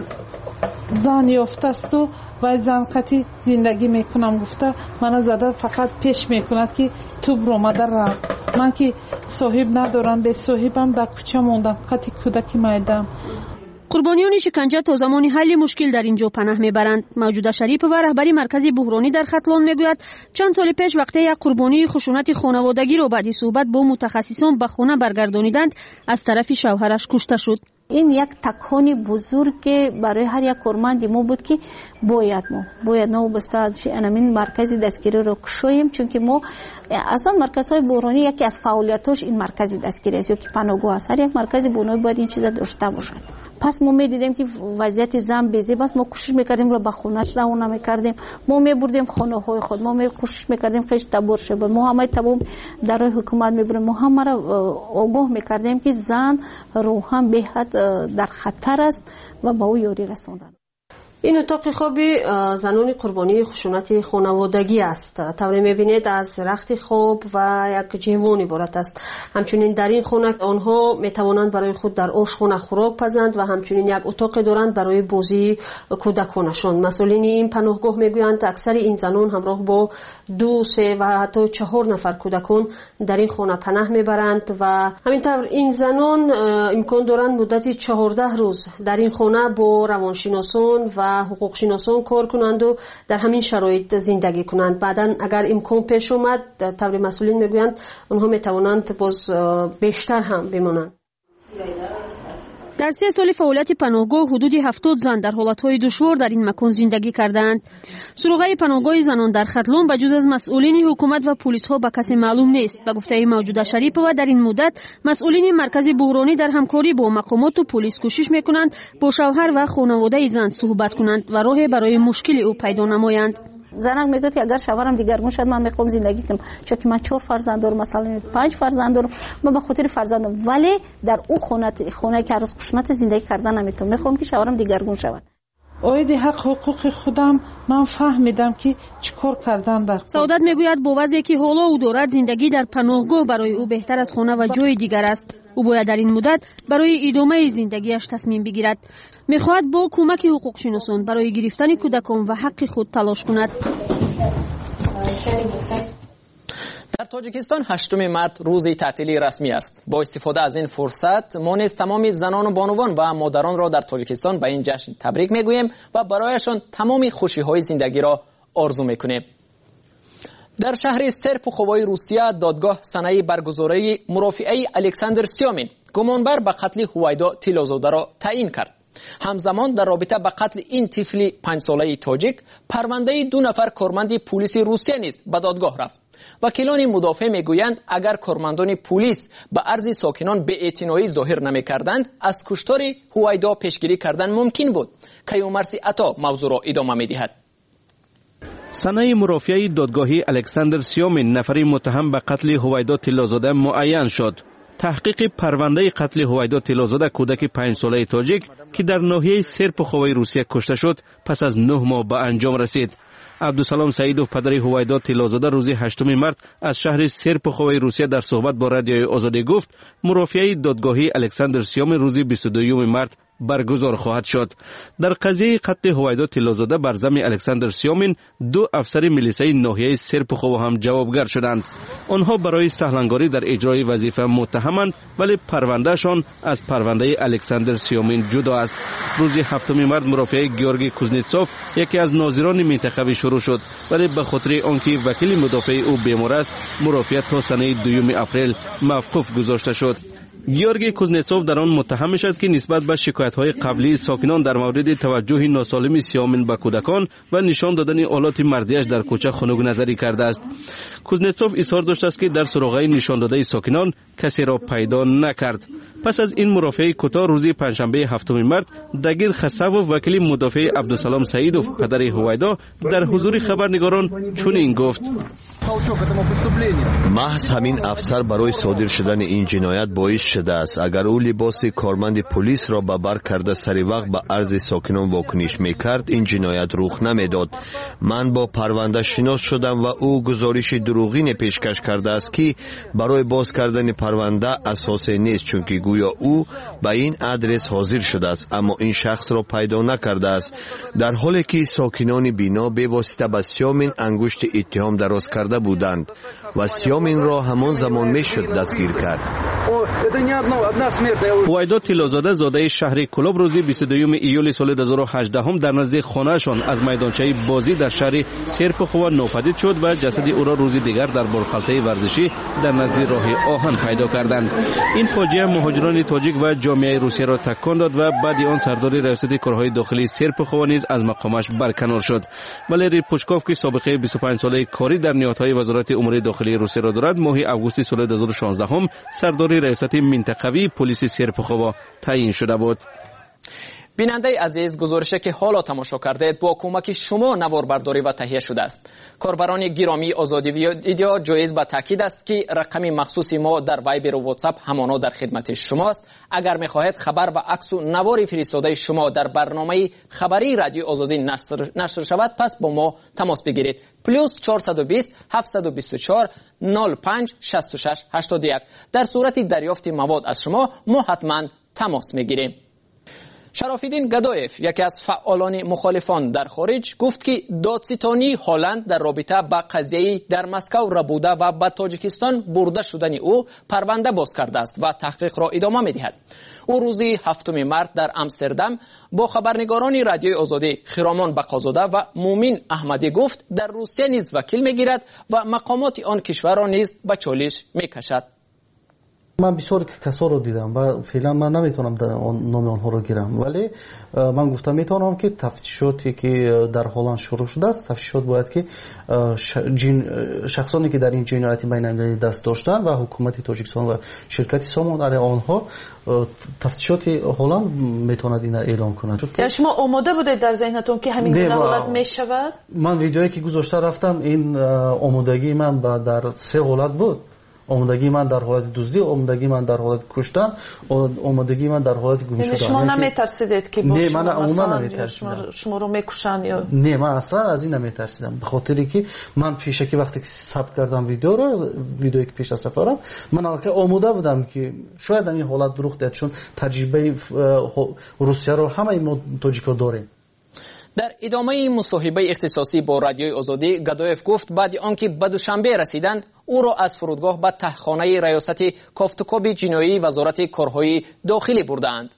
زن یافته است و و زن قطعی زندگی میکنم گفته من زده فقط پیش میکند که تو برو مادر را من که صاحب ندارم به صاحبم در کوچه موندم قطعی کودکی مایدم. قربانیان شکنجه تا زمان حل مشکل در اینجا پناه میبرند. موجوده شریف و رهبری مرکز بحرانی در ختلان میگوید چند سال پیش وقتی یک قربانی خشونت خانوادگی را بعد صحبت با متخصصان به خانه برگردانیدند از طرف شوهرش کشته شد. این یک تکانی بزرگ برای هر یک کارمند ما بود که باید ما باید نو بستاد همین مرکز دستگیری رو کشویم چون که ما اصلا مرکزهای بحرانی یکی از فعالیتاش این مرکز دستگیری است یا که پناهگاه است. هر یک مرکز بحرانی باید این چیزا داشته باشد. پس ما میدیدیم که وضعیت زن بزی بس ما کوشش میکردیم رو به خونه‌اش روانه میکردیم. ما میبردیم خانه های خود ما می کوشش میکردیم خیش تبور شه. ما همه تمام در حکومت میبریم. ما همه را آگاه میکردیم که زن روحاً به حد در خطر است و با او یاری رساندن. این اتاق خواب زنان قربانی خشونت خانوادگی است. طوری میبینید از رخت خواب و یک جیوان عبارت است. همچنین در این خانه آنها میتوانند برای خود در آشخانه خوراک پزند و همچنین یک اتاق دارند برای بازی کودکانشان. مسئولین این پناهگاه میگویند اکثر این زنان همراه با دو سه و حتی چهار نفر کودکان در این خانه پناه میبرند و همینطور این زنان امکان دارند مدت چهارده روز در این خانه با روانشناسان و حقوق شناسان کار کنند و در همین شرایط زندگی کنند. بعداً اگر امکان پیش اومد طور مسئولین میگویند اونها میتوانند باز بیشتر هم بمانند. در سه سال فعالیت پناهگاه حدود هفتاد زن در حالتهای دشوار در این مکان زندگی کردند. سراغه پناهگاه زنان در ختلان بجز از مسئولین حکومت و پلیس ها به کسی معلوم نیست. به گفته موجوده شریف و در این مدت مسئولین مرکز بحرانی در همکاری با مقامات و پلیس کوشش میکنند با شوهر و خانواده زن صحبت کنند و راه برای مشکل او پیدا نمایند. زنک میگه که اگر شوهرم دیگرگون شد من میخوام زندگی کنم چون که من چهار فرزند دارم مثلا پنج فرزند دارم من به خاطر فرزندم ولی در اون خونه خونه که از خشونت زندگی کردن نمیتونم میخوام که شوهرم دیگرگون شود. اوید حق حقوق خودم من فهمیدم که چیکار کردن در سعادت میگوید با وضعی که حالا او دارد زندگی در پناهگاه برای او بهتر از خانه و جای دیگر است. او باید در این مدت برای ادامه زندگیش تصمیم بگیرد. میخواهد با کمک حقوق شناسان برای گرفتن کودکان و حق خود تلاش کند. در تاجیکستان هشتم مارس روزی تعطیلی رسمی است. با استفاده از این فرصت ما نیز تمام زنان و بانوان و مادران را در تاجیکستان به این جشن تبریک میگوییم و برایشان تمام خوشی‌های زندگی را آرزو میکنیم. در شهر سرپوخوای روسیه دادگاه صنایع برگزاری مرافعه الکساندر سیامین گمانبر به قتل هویدا تیلازاده را تعیین کرد. همزمان در رابطه با قتل این طفل پنج ساله تاجیک پرونده دو نفر کارمند پلیس روسیه نیز به دادگاه رفت. وکیلان مدافع میگویند اگر کارمندان پلیس به عرض ساکنان بی‌اعتنایی ظاهر نمی‌کردند از کشتار هویدا پیشگیری کردن ممکن بود. کیومرسی عطا موضوع را ادامه می‌دهد. صنایع مرافعه دادگاهی الکساندر سیامین نفری متهم به قتل هویدا تیلازاده معین شد. تحقیق پرونده قتل هویدا طلازاده کودک پنج ساله تاجیک که در ناحیه سرپخوی روسیه کشته شد پس از نه ماه به انجام رسید. عبدالسلام سعیدوف پدر هویدا طلازاده روز هشتم مارس از شهر سرپخوی روسیه در صحبت با رادیوی آزادی گفت مرافعه دادگاهی الکساندر سیومین روز بیست و دوم مارس برگزار خواهد شد. در قضیه قتل هویدا طلازاده بر ضمن الکساندر سیومین دو افسر میلیسای ناحیه سرپخو هم جوابگر شدند. آنها برای سهلنگاری در اجرای وظیفه متهمند ولی پروندهشان از پرونده الکساندر سیومین جدا است. روز هفتم مارس مرافعه گیورگی کوزنتسوف یکی از ناظران منتخبی شروع شد ولی به خاطر آنکه وکیل مدافع او بیمار است مرافعه تا سنه دوم اپریل موقوف گذاشته شد. گیورگی کوزنتسوف در آن متهم می‌شد که نسبت به شکایت‌های قبلی ساکنان در مورد توجه ناسالم سیومین به کودکان و نشان دادن آلات مردیش در کوچه خنک نظری کرده است. کوزنتسوف اصرار داشته است که در سراغ نشان داده ساکنان کسی را پیدا نکرد. پس از این مرافعه کوتاه روز پنجشنبه هفتم مارس دگیر خساو وکیل مدافع عبدالسلام سعیدوف پدر هویدا در حضور خبرنگاران چنین گفت: محض همین افسر برای صادر شدن این جنایت باعث شده است. اگر او لباس کارمند پلیس را به بر کرده سری وقت به عرض ساکنان واکنش میکرد این جنایت رخ نمیداد. من با پرونده شناس شدم و او گزارش دروغین پیشکش کرده است که برای باز کردن پرونده اساسی نیست، چون که گویا او به این آدرس حاضر شده است اما این شخص را پیدا نکرده است، در حالی که ساکنان بینا به واسطه به سیومین انگشت اتهام دراز کرده بودند و سیومین را همان زمان میشد دستگیر کرد. هویدا طلازاده زاده شهر کلوب روز بیست و دوم ایول سال دو هزار و هجده در نزدیک خانه‌شان از میدانچه بازی در شهر سرپخو ناپدید شد و جسد او را روز دیگر در بالخلطه ورزشی در نزدیک راه آهن پیدا کردند. این فاجعه مهاجران تاجیک و جامعه روسیه را تکان داد و بعد آن سردار ریاست کارهای داخلی سرپخو نیز از مقامش برکنار شد. والری پوچکوف که سابقه بیست و پنج ساله کاری در نهادهای وزارت امور داخلی روسیه را دارد ماه آگوست سال دو هزار و شانزده هم سردار ریاست منطقوی پلیس سرپخو تعیین شده بود. بیننده عزیز، گزارشی که حالا تماشا کردید با کمک شما نوار برداری و تهیه شده است. کاربران گرامی آزادی ویدیو جایز به تاکید است که رقم مخصوص ما در وایبر و واتساپ همانا در خدمت شماست. اگر می‌خواهید خبر و عکس و نوار فرستاده شما در برنامه خبری رادیو آزادی نشر, نشر شود پس با ما تماس بگیرید. پلوس چهارصد و بیست هفتصد و بیست و چهار صفر پنج شصت و شش هشتاد و یک. در صورت دریافت مواد از شما ما حتما تماس می‌گیریم. شرافیدین گدایف یکی از فعالان مخالفان در خارج گفت که دادستانی هلند در رابطه با قضیه در مسکو را بوده و به تاجیکستان برده شدن او پرونده باز کرده است و تحقیق را ادامه می‌دهد. او روز هفتم مارس در امستردام با خبرنگاران رادیوی آزادی خرامان بقازاده و مومین احمدی گفت در روسیه نیز وکیل می‌گیرد و مقامات آن کشور را نیز به چالش می‌کشد. من بسیار کسا رو دیدم و فعلا من نمیتونم نام آنها رو گیرم، ولی من گفتم میتونم که تفتیشاتی که در هلند شروع شده است، تفتیشات باید که شخصانی که در این جنایت بین‌المللی دست داشتن و حکومت تاجیکستان و شرکت سامان در آنها تفتیشات هلند میتوند این اعلام کنند. یعنی شما آماده بودید در ذهنتون که همین گونه حالت میشود؟ من ویدیویی که گذاشته رفتم این آمادگی من در سه حالت بود. آمادگی من در حالت دزدی، آمادگی من در حالت کشتن، آمادگی من در حالت گم شدن. شما نمیترسیدید که نه من عموما نمیترسیدم شما رو میکشن یا نه؟ من اصلا از این نمیترسیدم، به خاطری که من پیشه که وقتی ثبت کردم ویدیو رو، ویدیویی که پیش از سفرم من البته آماده بودم که شاید این حالت دروغ داد، چون تجربه روسیه رو همه ما تاجیکا داریم. در ادامه مصاحبه اختصاصی با رادیوی آزادی گدایف گفت بعد آنکه به دوشنبه رسیدند او را از فرودگاه به تهخانه ریاست کافتکاب جنایی وزارت کارهای داخلی بردند.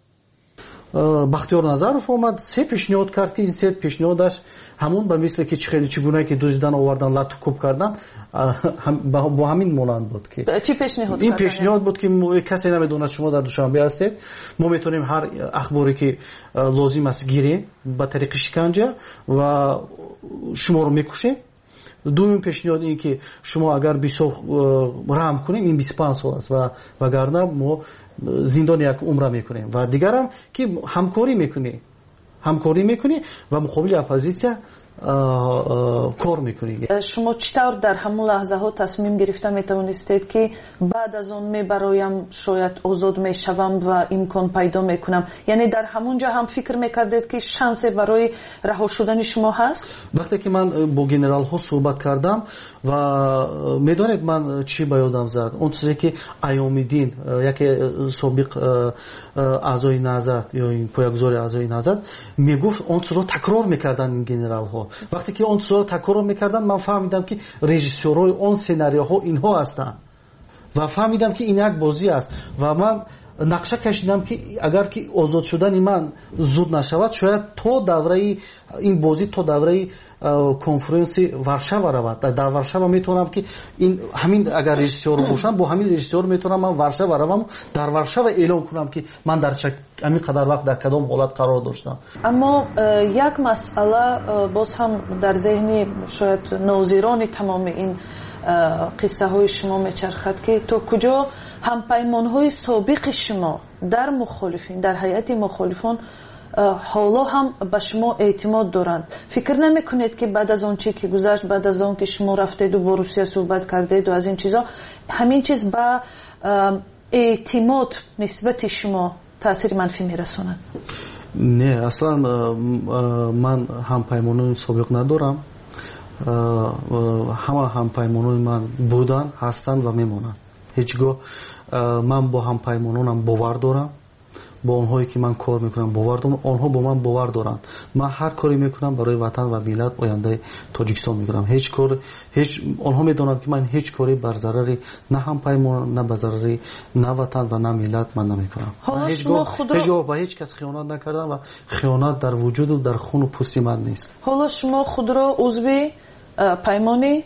بختیار نظرов اومد سه پیشنهاد کرد که این سه پیشنهادش همون به مثل که خیلی چگونه که دزدیدن آوردن لط کوب کردن با همین مانند بود. که چی پیشنهاد این پیشنهاد بود که کسی نمیدونه شما در دوشنبه هستید، ما میتونیم هر اخباری که لازم است گیریم با طریق شکنجه و شما رو میکشیم. دومین پیشنهاد این که شما اگر بیست رحم کنیم این بیست و پنج سال است و وگرنه ما زندان یک عمر میکنیم و دیگرم که همکاری میکنی همکاری میکنی و مقابل اپوزیسیا کار میکنید. شما چطور در همون لحظه ها تصمیم گرفته میتوانستید که بعد از اون میبرایم شاید آزاد میشوم و امکان پیدا میکنم؟ یعنی در همونجا هم فکر میکردید که شانس برای رها شدن شما هست؟ وقتی که من با گنرال ها صحبت کردم و میدونید من چی به یادم زد، اون چیزی که ایام‌الدین یکی سابق اعضای نهضت یا این پایه‌گذار اعضای نهضت میگفت، اون چیزا رو تکرار میکردن این گنرال ها. وقتی که اون چیزا رو تکرار میکردن من فهمیدم که رژیسورای اون سناریوها اینها هستند و فهمیدم که این یک بازی است و من نقشه کشیدم که اگر که آزاد شدن من زود نشود شاید تا دوره این بازی تا دوره کنفرانس ورشاوا رود. در ورشاوا میتونم که این همین اگر رژیسور باشم با همین رژیسور میتونم من ورشاوا روم در ورشاوا اعلام کنم که من در چه همین قدر وقت در کدام حالت قرار داشتم. اما یک مسئله باز هم در ذهن شاید ناظران تمام این قصه های شما میچرخد که تو کجا همپیمان های سابق شما در مخالفین در هیئت مخالفان حالا هم به شما اعتماد دارند. فکر نمی کنید که بعد از اون چی که گذشت، بعد از اون که شما رفتید و با روسیه صحبت کردید و از این چیزا، همین چیز به اعتماد نسبت شما تاثیر منفی میرسوند؟ نه اصلا من همپیمانان سابق ندارم. همه همپیمانان من بودن، هستند و میمونند. هیچگاه من با همپیمانانم باور دارم، با اونهایی که من کار میکنم باور دارم، اونها با من باور دارند. من هر کاری میکنم برای وطن و ملت آینده تاجیکستان میکنم. هیچ کار هیچ اونها میدونند که من هیچ کاری بر ضرر نه همپیمان نه بر ضرر نه وطن و نه ملت من نمیکنم. هیچگاه خود هیچگاه با هیچ کس خیانت نکردم و خیانت در وجود و در خون و پوست من نیست. حالا شما خود را عضو پیمانی؟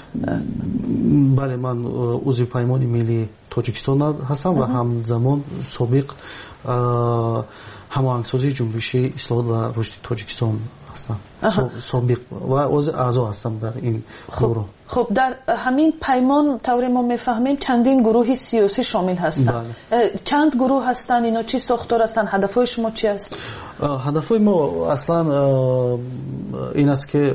بله من عضو پیمان ملی تاجیکستان هستم و همزمان سابق هماهنگسازی جنبش اصلاحات و رشد تاجیکستان هستم. سابق و عضو اعضا هستم در این گروه. خب در همین پیمان طور ما میفهمیم چندین گروه سیاسی شامل هستند. بله. چند گروه هستند؟ اینا چی ساختار هستند؟ هدفهای شما چی است؟ هدفهای ما اصلا این است که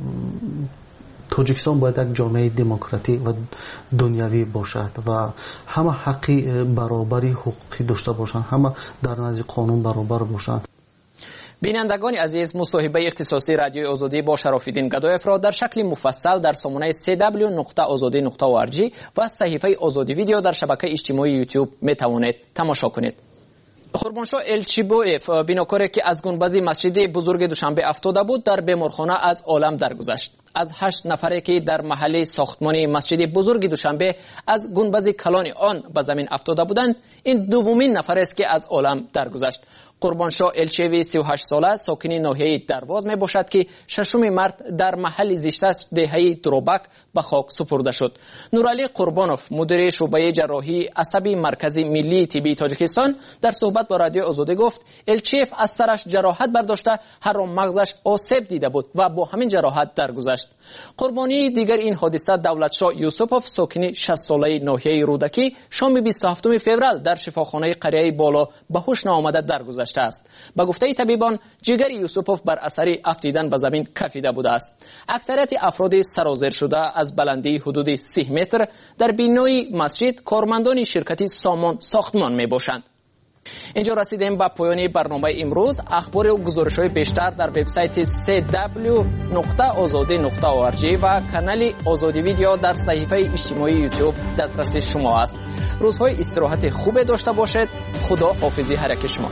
تاجیکستان باید یک جامعه دموکراتیک و دنیوی باشد و همه حقی برابری حقوقی داشته باشند، همه در نزد قانون برابر باشند. بینندگان عزیز، مصاحبه اختصاصی رادیوی آزادی با شراف‌الدین گدایف را در شکل مفصل در سامانه سی دبلیو نقطه آزادی نقطه او آر جی و صحیفه آزادی ویدیو در شبکه اجتماعی یوتیوب می توانید تماشا کنید. قربانشاه الچیبویف بیناکاری که از گنبد مسجد بزرگ دوشنبه افتاده بود در بیمارخانه از عالم درگذشت. از هشت نفری که در محله ساختمان مسجد بزرگ دوشنبه از گنبد کلان آن به زمین افتاده بودند، این دومین نفر است که از عالم درگذشت. قربانشاه الچیوی سی و هشت ساله ساکن ناحیه درواز می باشد که ششم مارت در محل زیستش دهه دروبک به خاک سپرده شد. نورعلی قربانوف مدیر شعبه جراحی عصبی مرکز ملی طبی تاجیکستان در صحبت با رادیو آزادی گفت الچیف از سرش جراحت برداشته، هر مغزش آسیب دیده بود و با همین جراحت درگذشت. قربانی دیگر این حادثه دولتشاه یوسپوف ساکن شصت ساله ناحیه رودکی شام بیست و هفتم فوریه در شفاخانه قریه بالا به هوش ناآمده درگذشته است. به گفته طبیبان جگر یوسپوف بر اثر افتیدن به زمین کفیده بوده است. اکثریت افراد سرازیر شده از بلندی حدود سی متر در بینای مسجد کارمندان شرکتی سامان ساختمان می باشند. اینجا رسیدیم به پایان برنامه امروز. اخبار و گزارش‌های بیشتر در وبسایت سی دبلیو نقطه آزادی نقطه او آر جی و کانال آزادی ویدیو در صحیفه اجتماعی یوتیوب دسترس شما است. روزهای استراحت خوب داشته باشید. خدا حافظی هر یک شما.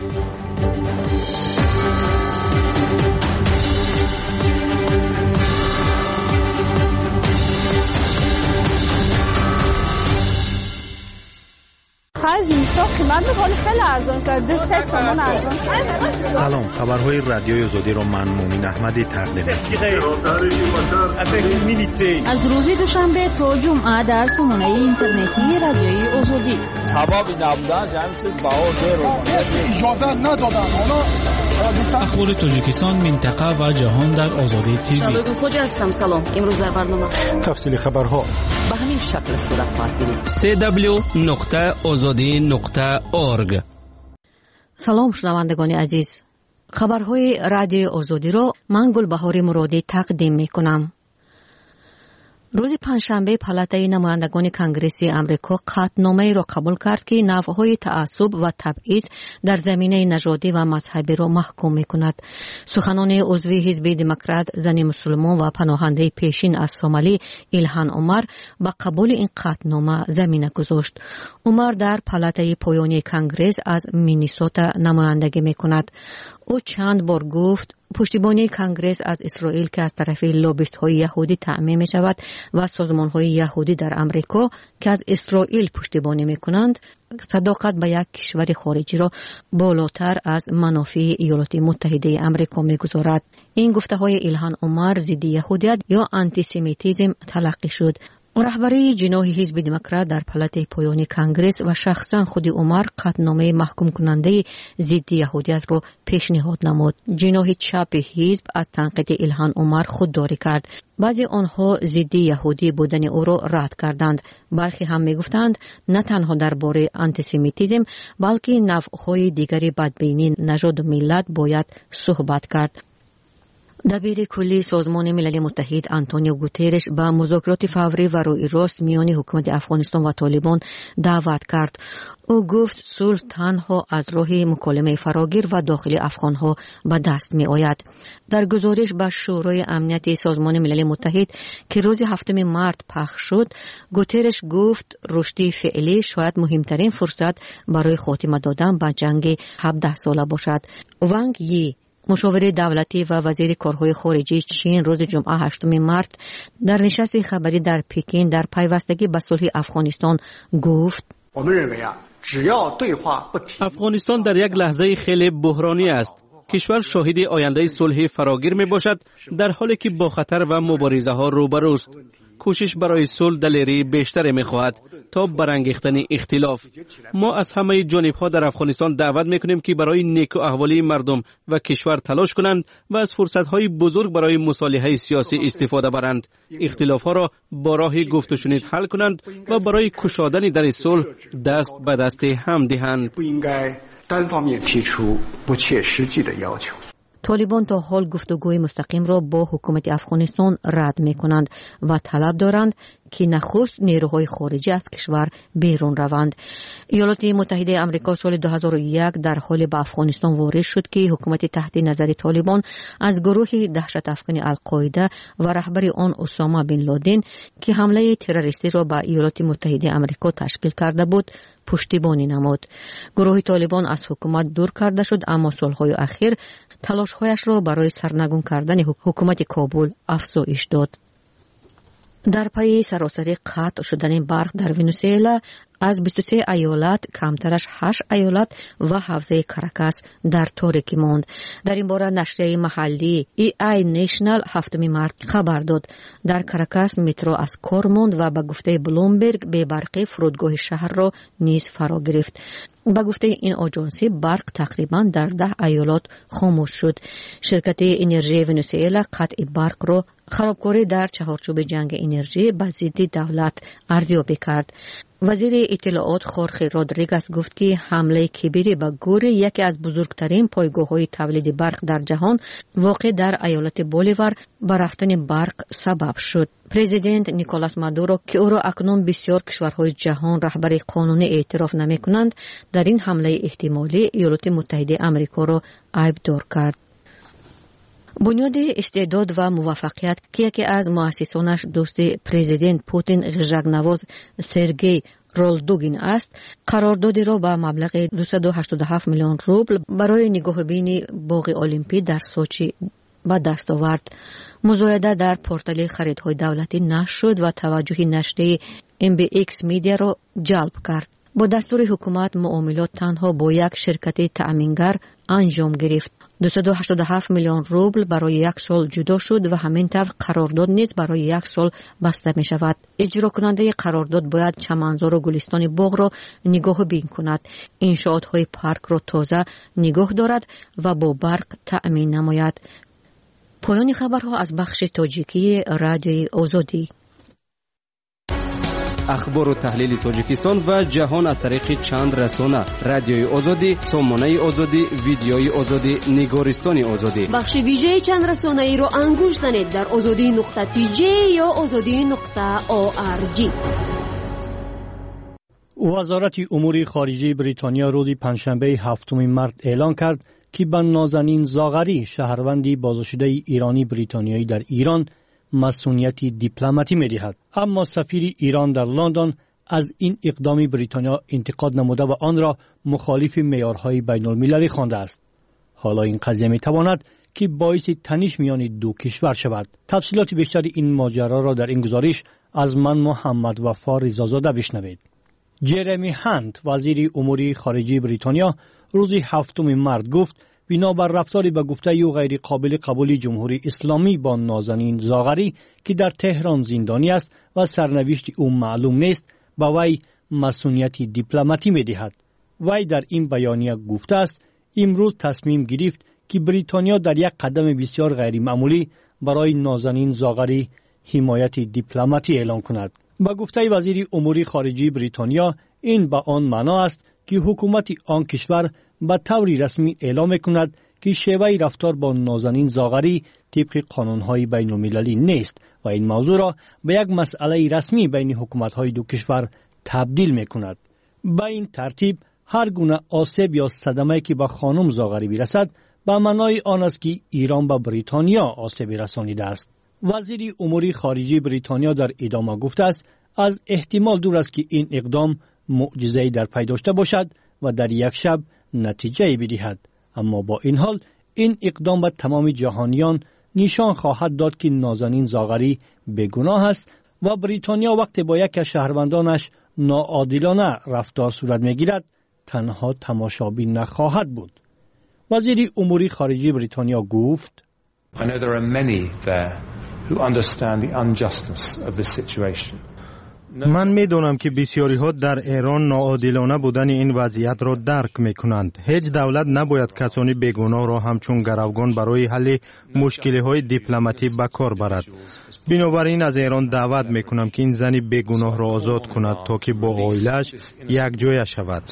خرج اینسا قیمت میکنه خیلی ارزان شد. دو سه تومن ارزان شد. سلام، خبرهای رادیوی آزادی را من مومین احمدی تقدیم می‌کنم. از روز دوشنبه تا جمعه در سامانه اینترنتی رادیوی آزادی. سبب نبودن جمعیت باور رو اجازه ندادن. حالا اخبار تاجیکستان، منطقه و جهان در آزادی تیوی. شبکه خوج هستم. سلام. امروز در برنامه تفصیل خبرها به همین شکل صورت خواهد گرفت. سی دبلیو نقطه آزادی نقطه اورگ. سلام شنوندگان عزیز، خبرهای رادیوی آزادی را من گلبهار مرادی تقدیم می کنم. روز پنجشنبه پالاتای نمایندگان کنگره امریکا قطعنامه‌ای را قبول کرد که نوع‌های تعصب و تبعیض در زمینه نژادی و مذهبی را محکوم می‌کند. سخنان عضو حزب دموکرات زن مسلمان و پناهنده پیشین از سومالی ایلهان عمر با قبول این قطعنامه زمینه گذاشت. عمر در پالاتای پایانی کنگره از مینیسوتا نمایندگی می‌کند. او چند بار گفت پشتیبانی کنگره از اسرائیل که از طرف لابیست‌های یهودی تأمین می‌شود و سازمان‌های یهودی در امریکا که از اسرائیل پشتیبانی می‌کنند، صداقت به یک کشور خارجی را بالاتر از منافع ایالات متحده امریکا می‌گذارد. این گفته‌های ایلهان عمر ضد یهودیت یا آنتیسمیتیسم تلقی شد. رهبری جناح حزب دموکرات در پالاتای پایانی کنگره و شخصا خود عمر قطعنامه محکوم کننده ضد یهودیت را پیشنهاد نمود. جناح چپ حزب از تنقید ایلهان عمر خودداری کرد. بعضی آنها ضد یهودی بودن او را رد کردند. برخی هم میگفتند نه تنها درباره آنتیسمیتیسم بلکه نوع‌های دیگری بدبینی نژاد و ملت باید صحبت کرد. دبیر کلی سازمان ملل متحد آنتونیو گوترش با مذاکرات فوری و روی راست میان حکومت افغانستان و طالبان دعوت کرد. او گفت صلح تنها از راه مکالمه فراگیر و داخلی افغانها به دست می آید. در گزارش به شورای امنیت سازمان ملل متحد که روز هفتم مارس پخش شد، گوترش گفت رشد فعلی شاید مهمترین فرصت برای خاتمه دادن به جنگ هفده ساله باشد. وانگ یی مشاور دولتی و وزیر کارهای خارجی چین روز جمعه هشتم مارس در نشست خبری در پکین در پیوستگی به صلح افغانستان گفت افغانستان در یک لحظه خیلی بحرانی است. کشور شاهد آینده صلح فراگیر می باشد در حالی که با خطر و مبارزه ها روبروست. کوشش برای صلح دلیری بیشتر می خواهد تا برانگیختن اختلاف. ما از همه جانب ها در افغانستان دعوت می کنیم که برای نیک و احوالی مردم و کشور تلاش کنند و از فرصت های بزرگ برای مصالحه سیاسی استفاده برند. اختلاف ها را با راه گفت و شنید حل کنند و برای کشادن در صلح دست به دست هم دهند. طالبان تا حال گفتگوی مستقیم را با حکومت افغانستان رد می کنند و طلب دارند که نخست نیروهای خارجی از کشور بیرون روند. ایالات متحده آمریکا سال دو هزار و یک در حال به افغانستان وارد شد که حکومت تحت نظر طالبان از گروه دهشت افغان القاعده و رهبر آن اسامه بن لادن که حمله تروریستی را به ایالات متحده آمریکا تشکیل کرده بود پشتیبانی نمود. گروه طالبان از حکومت دور کرده شد، اما سالهای اخیر تلاش‌هایش را برای سرنگون کردن حکومت کابل افزایش داد. در پی سراسری قطع شدن برق در ونزوئلا از بیست و سه ایالت کمترش هشت ایالت و حوزه کاراکاس در تاریکی ماند. در این باره نشریه محلی ای آی نیشنل هفتم مارس خبر داد در کاراکاس مترو از کار ماند و به گفته بلومبرگ به برقی فرودگاه شهر را نیز فرا گرفت. با گفته این آژانسی برق تقریبا در ده ایالت خاموش شد. شرکت انرژی ونزوئلا قطع برق را خرابکاری در چهارچوب جنگ انرژی به ضد دولت ارزیابی کرد. وزیر اطلاعات خورخه رودریگز گفت که حمله کبیری به گور یکی از بزرگترین پایگاه‌های تولید برق در جهان واقع در ایالت بولیوار به رفتن برق سبب شد. پرزیدنت نیکولاس مادورو که او را اکنون بسیار کشورهای جهان رهبر قانونی اعتراف نمی‌کنند، در این حمله احتمالی ایالات متحده آمریکا را عیب‌دار کرد. بنیاد استعداد و موفقیت که یکی از مؤسسانش دوست پرزیدنت پوتین غژگنواز سرگئی رولدوگین است، قراردادی را با مبلغ دویست و هشتاد و هفت میلیون روبل برای نگاهبینی باغ المپی در سوچی به دست آورد. مزایده در پورتال خریدهای دولتی نشر شد و توجه نشریه ام بی ایکس میدیا را جلب کرد. با دستور حکومت معاملات تنها با یک شرکت تأمینگر انجام گرفت. دویست و هشتاد و هفت میلیون روبل برای یک سال جدا شد و همین طور قرارداد نیز برای یک سال بسته می شود. اجرا کننده قرارداد باید چمنزار و گلستان باغ را نگاه بین کند، انشاءات های پارک را تازه نگاه دارد و با برق تأمین نماید. پایان خبرها از بخش تاجیکی رادیوی آزادی. اخبار و تحلیل تاجیکستان و جهان از طریق چند رسانه: رادیوی آزادی، سامانه آزادی، ویدیوی آزادی، نگارستان آزادی. بخش ویژه چند رسانه‌ای رو انگوش زنید در آزادی نقطه تی جی یا آزادی نقطه او آر جی. وزارت امور خارجه بریتانیا روز پنجشنبه هفتم مارس اعلان کرد که به نازنین زاغری، شهروندی بازداشته ایرانی بریتانیایی در ایران، مسئولیت دیپلماتی می‌دهد. اما سفیر ایران در لندن از این اقدام بریتانیا انتقاد نموده و آن را مخالف معیارهای بین‌المللی خوانده است. حالا این قضیه می‌تواند که باعث تنش میان دو کشور شود. تفصیلات بیشتر این ماجرا را در این گزارش از من محمد وفا رضازاده بشنوید. جرمی هانت، وزیر امور خارجه بریتانیا، روز هفتم مارس گفت بنابر رفتاری به گفته او غیر قابل قبول جمهوری اسلامی با نازنین زاغری که در تهران زندانی است و سرنوشت او معلوم نیست، به وی مسئولیت دیپلماتی می‌دهد. وی در این بیانیه گفته است امروز تصمیم گرفت که بریتانیا در یک قدم بسیار غیر معمولی برای نازنین زاغری حمایت دیپلماتی اعلان کند. با گفته وزیر امور خارجه بریتانیا، این به آن معنا است که حکومت آن کشور به طور رسمی اعلام کند که شیوه رفتار با نازنین زاغری طبق قانون‌های بین‌المللی نیست و این موضوع را به یک مسئله رسمی بین حکومت‌های دو کشور تبدیل می‌کند. به این ترتیب هر گونه آسیب یا صدمه‌ای که به خانم زاغری برسد به معنای آن است که ایران به بریتانیا آسیب رسانیده است. وزیر امور خارجه بریتانیا در ادامه گفته است از احتمال دور است که این اقدام معجزه‌ای در پی داشته باشد و در یک شب نتیجه بدهد، اما با این حال این اقدام به تمام جهانیان نشان خواهد داد که نازنین زاغری بیگناه است و بریتانیا وقتی با یک از شهروندانش ناعادلانه رفتار صورت میگیرد تنها تماشابین نخواهد بود. وزیر امور خارجه بریتانیا گفت I know there are many there who understand the unjustness of this situation. من میدونم که بسیاری ها در ایران ناعادلانه بودن این وضعیت را درک میکنند. هیچ دولت نباید کسانی بیگناه را همچون گروگان برای حل مشکل های دیپلماتی به کار برد. بنابراین از ایران دعوت میکنم که این زن بیگناه را آزاد کند تا که با عائله‌اش یک جای شود.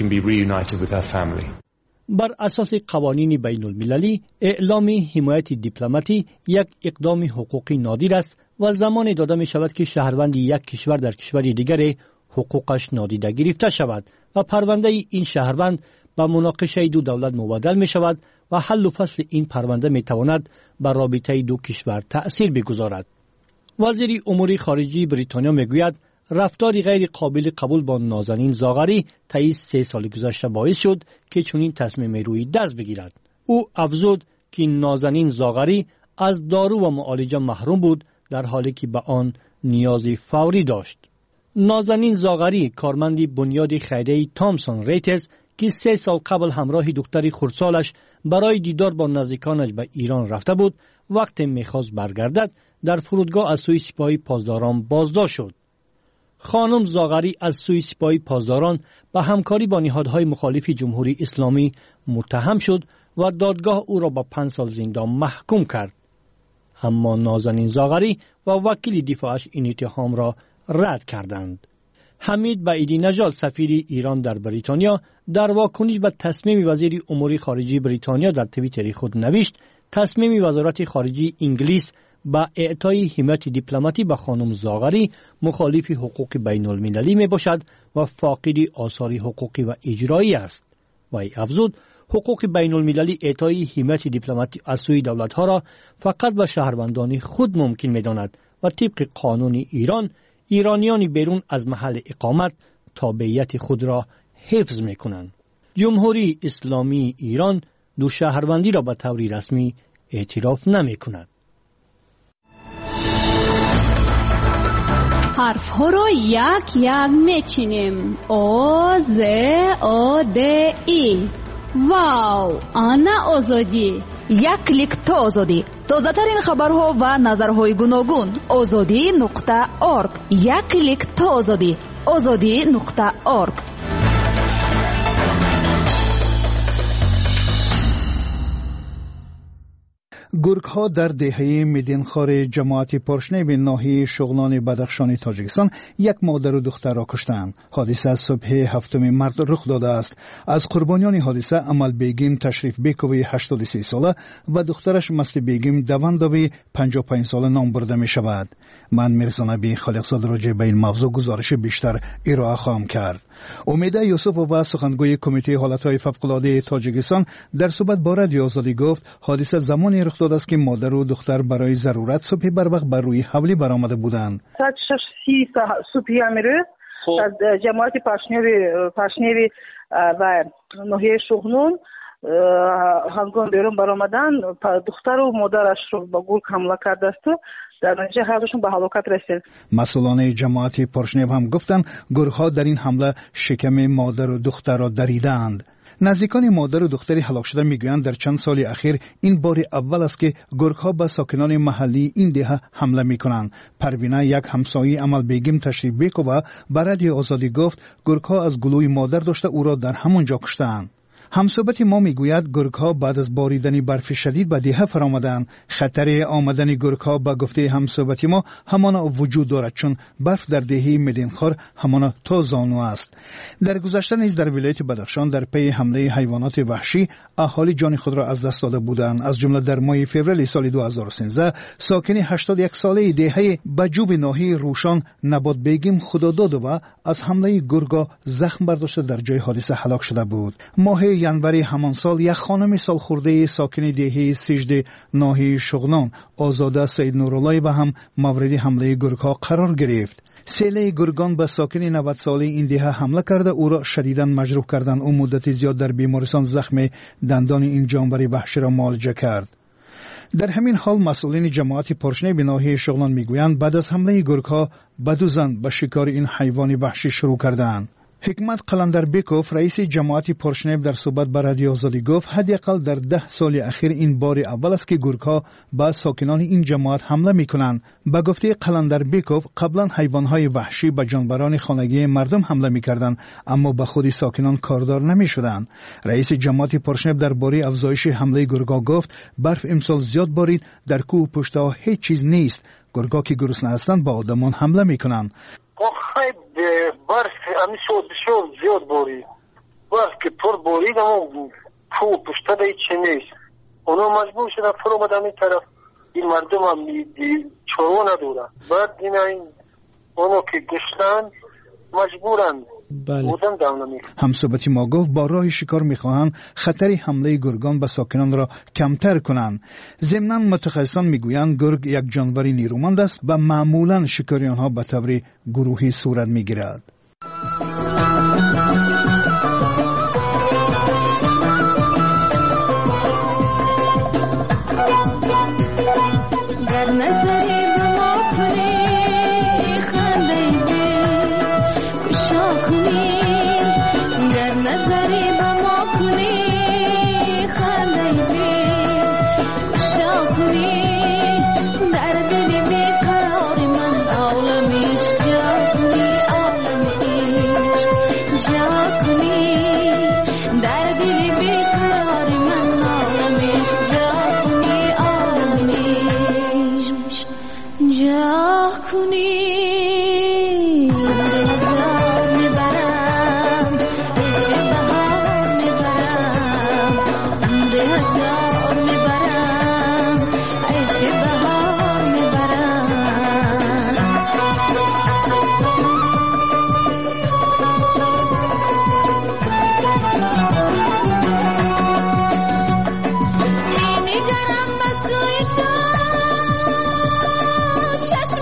بر اساس قوانین بین المللی، اعلام حمایت دیپلماتی یک اقدام حقوقی نادر است و زمان داده می شود که شهروند یک کشور در کشور دیگر حقوقش نادیده گرفته شود و پرونده این شهروند به مناقشه دو دولت مبادل می شود و حل و فصل این پرونده می تواند بر رابطه دو کشور تأثیر بگذارد. وزیر امور خارجه بریتانیا می گوید رفتاری غیر قابل قبول با نازنین زاغری طی سه سال گذشته باعث شد که چنین تصمیم روی دست بگیرد. او افزود که نازنین زاغری از دارو و معالجه محروم بود در حالی که به آن نیاز فوری داشت. نازنین زاغری، کارمند بنیاد خیریه تامسون ریترز که سه سال قبل همراه دختر خردسالش برای دیدار با نزدیکانش به ایران رفته بود، وقتی میخواست برگردد در فرودگاه از سوی سپاه پاسداران بازداشت شد. خانم زاغری از سوی سپاه پاسداران به همکاری با نهادهای مخالف جمهوری اسلامی متهم شد و دادگاه او را به پنج سال زندان محکوم کرد. اما نازنین زاغری و وکیل دفاعش این اتهام را رد کردند. حمید بعیدی نژاد، سفیر ایران در بریتانیا، در واکنش به تصمیم وزیر امور خارجه بریتانیا در توییتر خود نوشت تصمیم وزارت خارجه انگلیس با اعطای حمایت دیپلماتی به خانم زاغری مخالف حقوق بین المللی می باشد و فاقد آثار حقوقی و اجرایی است. و ای افزود حقوق بین المللی اعطای حمایت دیپلماتی از سوی دولت ها را فقط به شهروندان خود ممکن می داند و طبق قانون ایران ایرانیان بیرون از محل اقامت تابعیت خود را حفظ می کنند. جمهوری اسلامی ایران دو شهروندی را به طور رسمی اعتراف نمی کند. حرف ها رو یک یک میچینیم. او ز او د ای. واو، آنا آزادی. یک کلیک تا آزادی. تازه ترین خبرها و نظرهای گوناگون. آزادی نقطه اورگ. یک کلیک تا آزادی. آزادی نقطه اورگ. گرگ‌ها در دهه میدینخوار جماعت پارشنیب ناحیه شغلان بدخشان تاجیکستان یک مادر و دختر را کشتند. حادثه از صبح هفتم مارس رخ داده است. از قربانیان حادثه امل بیگم تشریف بیکوی هشتاد و سه ساله و دخترش مست بیگم دواندوی پنجاه و پنج ساله نام برده می شود. من میرزا نبی خالقزاده راجع به این موضوع گزارش بیشتر ارائه خواهم کرد. امیده یوسف و سخنگوی کمیته حالتهای فوق‌العاده تاجیکستان در صحبت با رادیو آزادی گفت حادثه زمانی رخ داده است که مادر و دختر برای ضرورت صبح بر وقت بر روی حولی برآمده بودند. ساعت شش سی صبح امروز از جماعت پاشنیوی و ناحیه شغنون هنگام بیرون برآمدن دختر و مادرش رو با گرگ حمله کرده است. در نتیجه هر دوشون به هلاکت رسید. مسئولان جماعت پارشنیو هم گفتند گرگ‌ها در این حمله شکم مادر و دختر را دریدند. نزدیکان مادر و دختری هلاک شده میگویند در چند سال اخیر این بار اول است که گرگ‌ها به ساکنان محلی این دهه حمله میکنند. پروینه یک همسایه امل بیگم تشریف بیکوبه به رادیو آزادی گفت گرگ‌ها از گلوی مادر داشته او را در همانجا کشتند. همصحبت ما میگوید گرگ‌ها بعد از باریدن برف شدید به دهه فرآمدند. خطر آمدن گرگ‌ها به گفته همصحبت ما همانا وجود دارد چون برف در دهه میدینخوار همانا تا زانو است. در گذشته نیز در ولایت بدخشان در پی حمله حیوانات وحشی اهالی جان خود را از دست داده بودند. از جمله در ماه فوریه سال دو هزار و سیزده ساکن هشتاد و یک ساله دهه بجوب ناحیه روشان نبات بیگم خداداد و از حمله گرگ‌ها زخم برداشته در جای حادثه هلاک شده بود. ماه ینوری همان سال یک خانم سالخورده ساکن دهه سجده ناحیه شغلان آزاده سید نورالله به هم مورد حمله گرگ‌ها قرار گرفت. سیل گرگان به ساکن نود ساله این دهه حمله کرده او را شدیداً مجروح کردند. او مدت زیاد در بیمارستان زخم دندان این جانور وحشی را معالجه کرد. در همین حال مسئولین جماعت پارشنیب ناحیه شغلان میگویند بعد از حمله گرگ‌ها بدو زن به شکار این حیوان وحشی شروع کردند. حکمت قلندر بیکوف رئیس جماعت پارشنیب در صحبت با رادیو آزادی گفت حداقل در ده سال اخیر این بار اول است که گرگ‌ها به ساکنان این جماعت حمله میکنند. به گفته قلندر بیکوف قبلا حیوانات وحشی به جانوران خانگی مردم حمله میکردند اما به خود ساکنان کاردار نمیشدند. رئیس جماعت پارشنیب درباره افزایش حمله گرگ‌ها گفت برف امسال زیاد بارید، در کوه پشت‌ها هیچ چیز نیست. گرگ‌ها که گرسنه هستند به آدمان حمله میکنند. خیلی برف امیسود بسیار زیاد بارید. برف که پر بارید اما کوه پشته هیچ نیست. اونا مجبور شدن فرو بدن این طرف. این مردم هم چارو ندارن. بعد این اونا که گشتن مجبورن بله. همصحبت ما گفت با راه شکار میخواهند خطر حمله گرگان به ساکنان را کمتر کنند. ضمناً متخصصان میگویند گرگ یک جانور نیرومند است و معمولاً شکار آنها به طور گروهی صورت میگیرد. چشم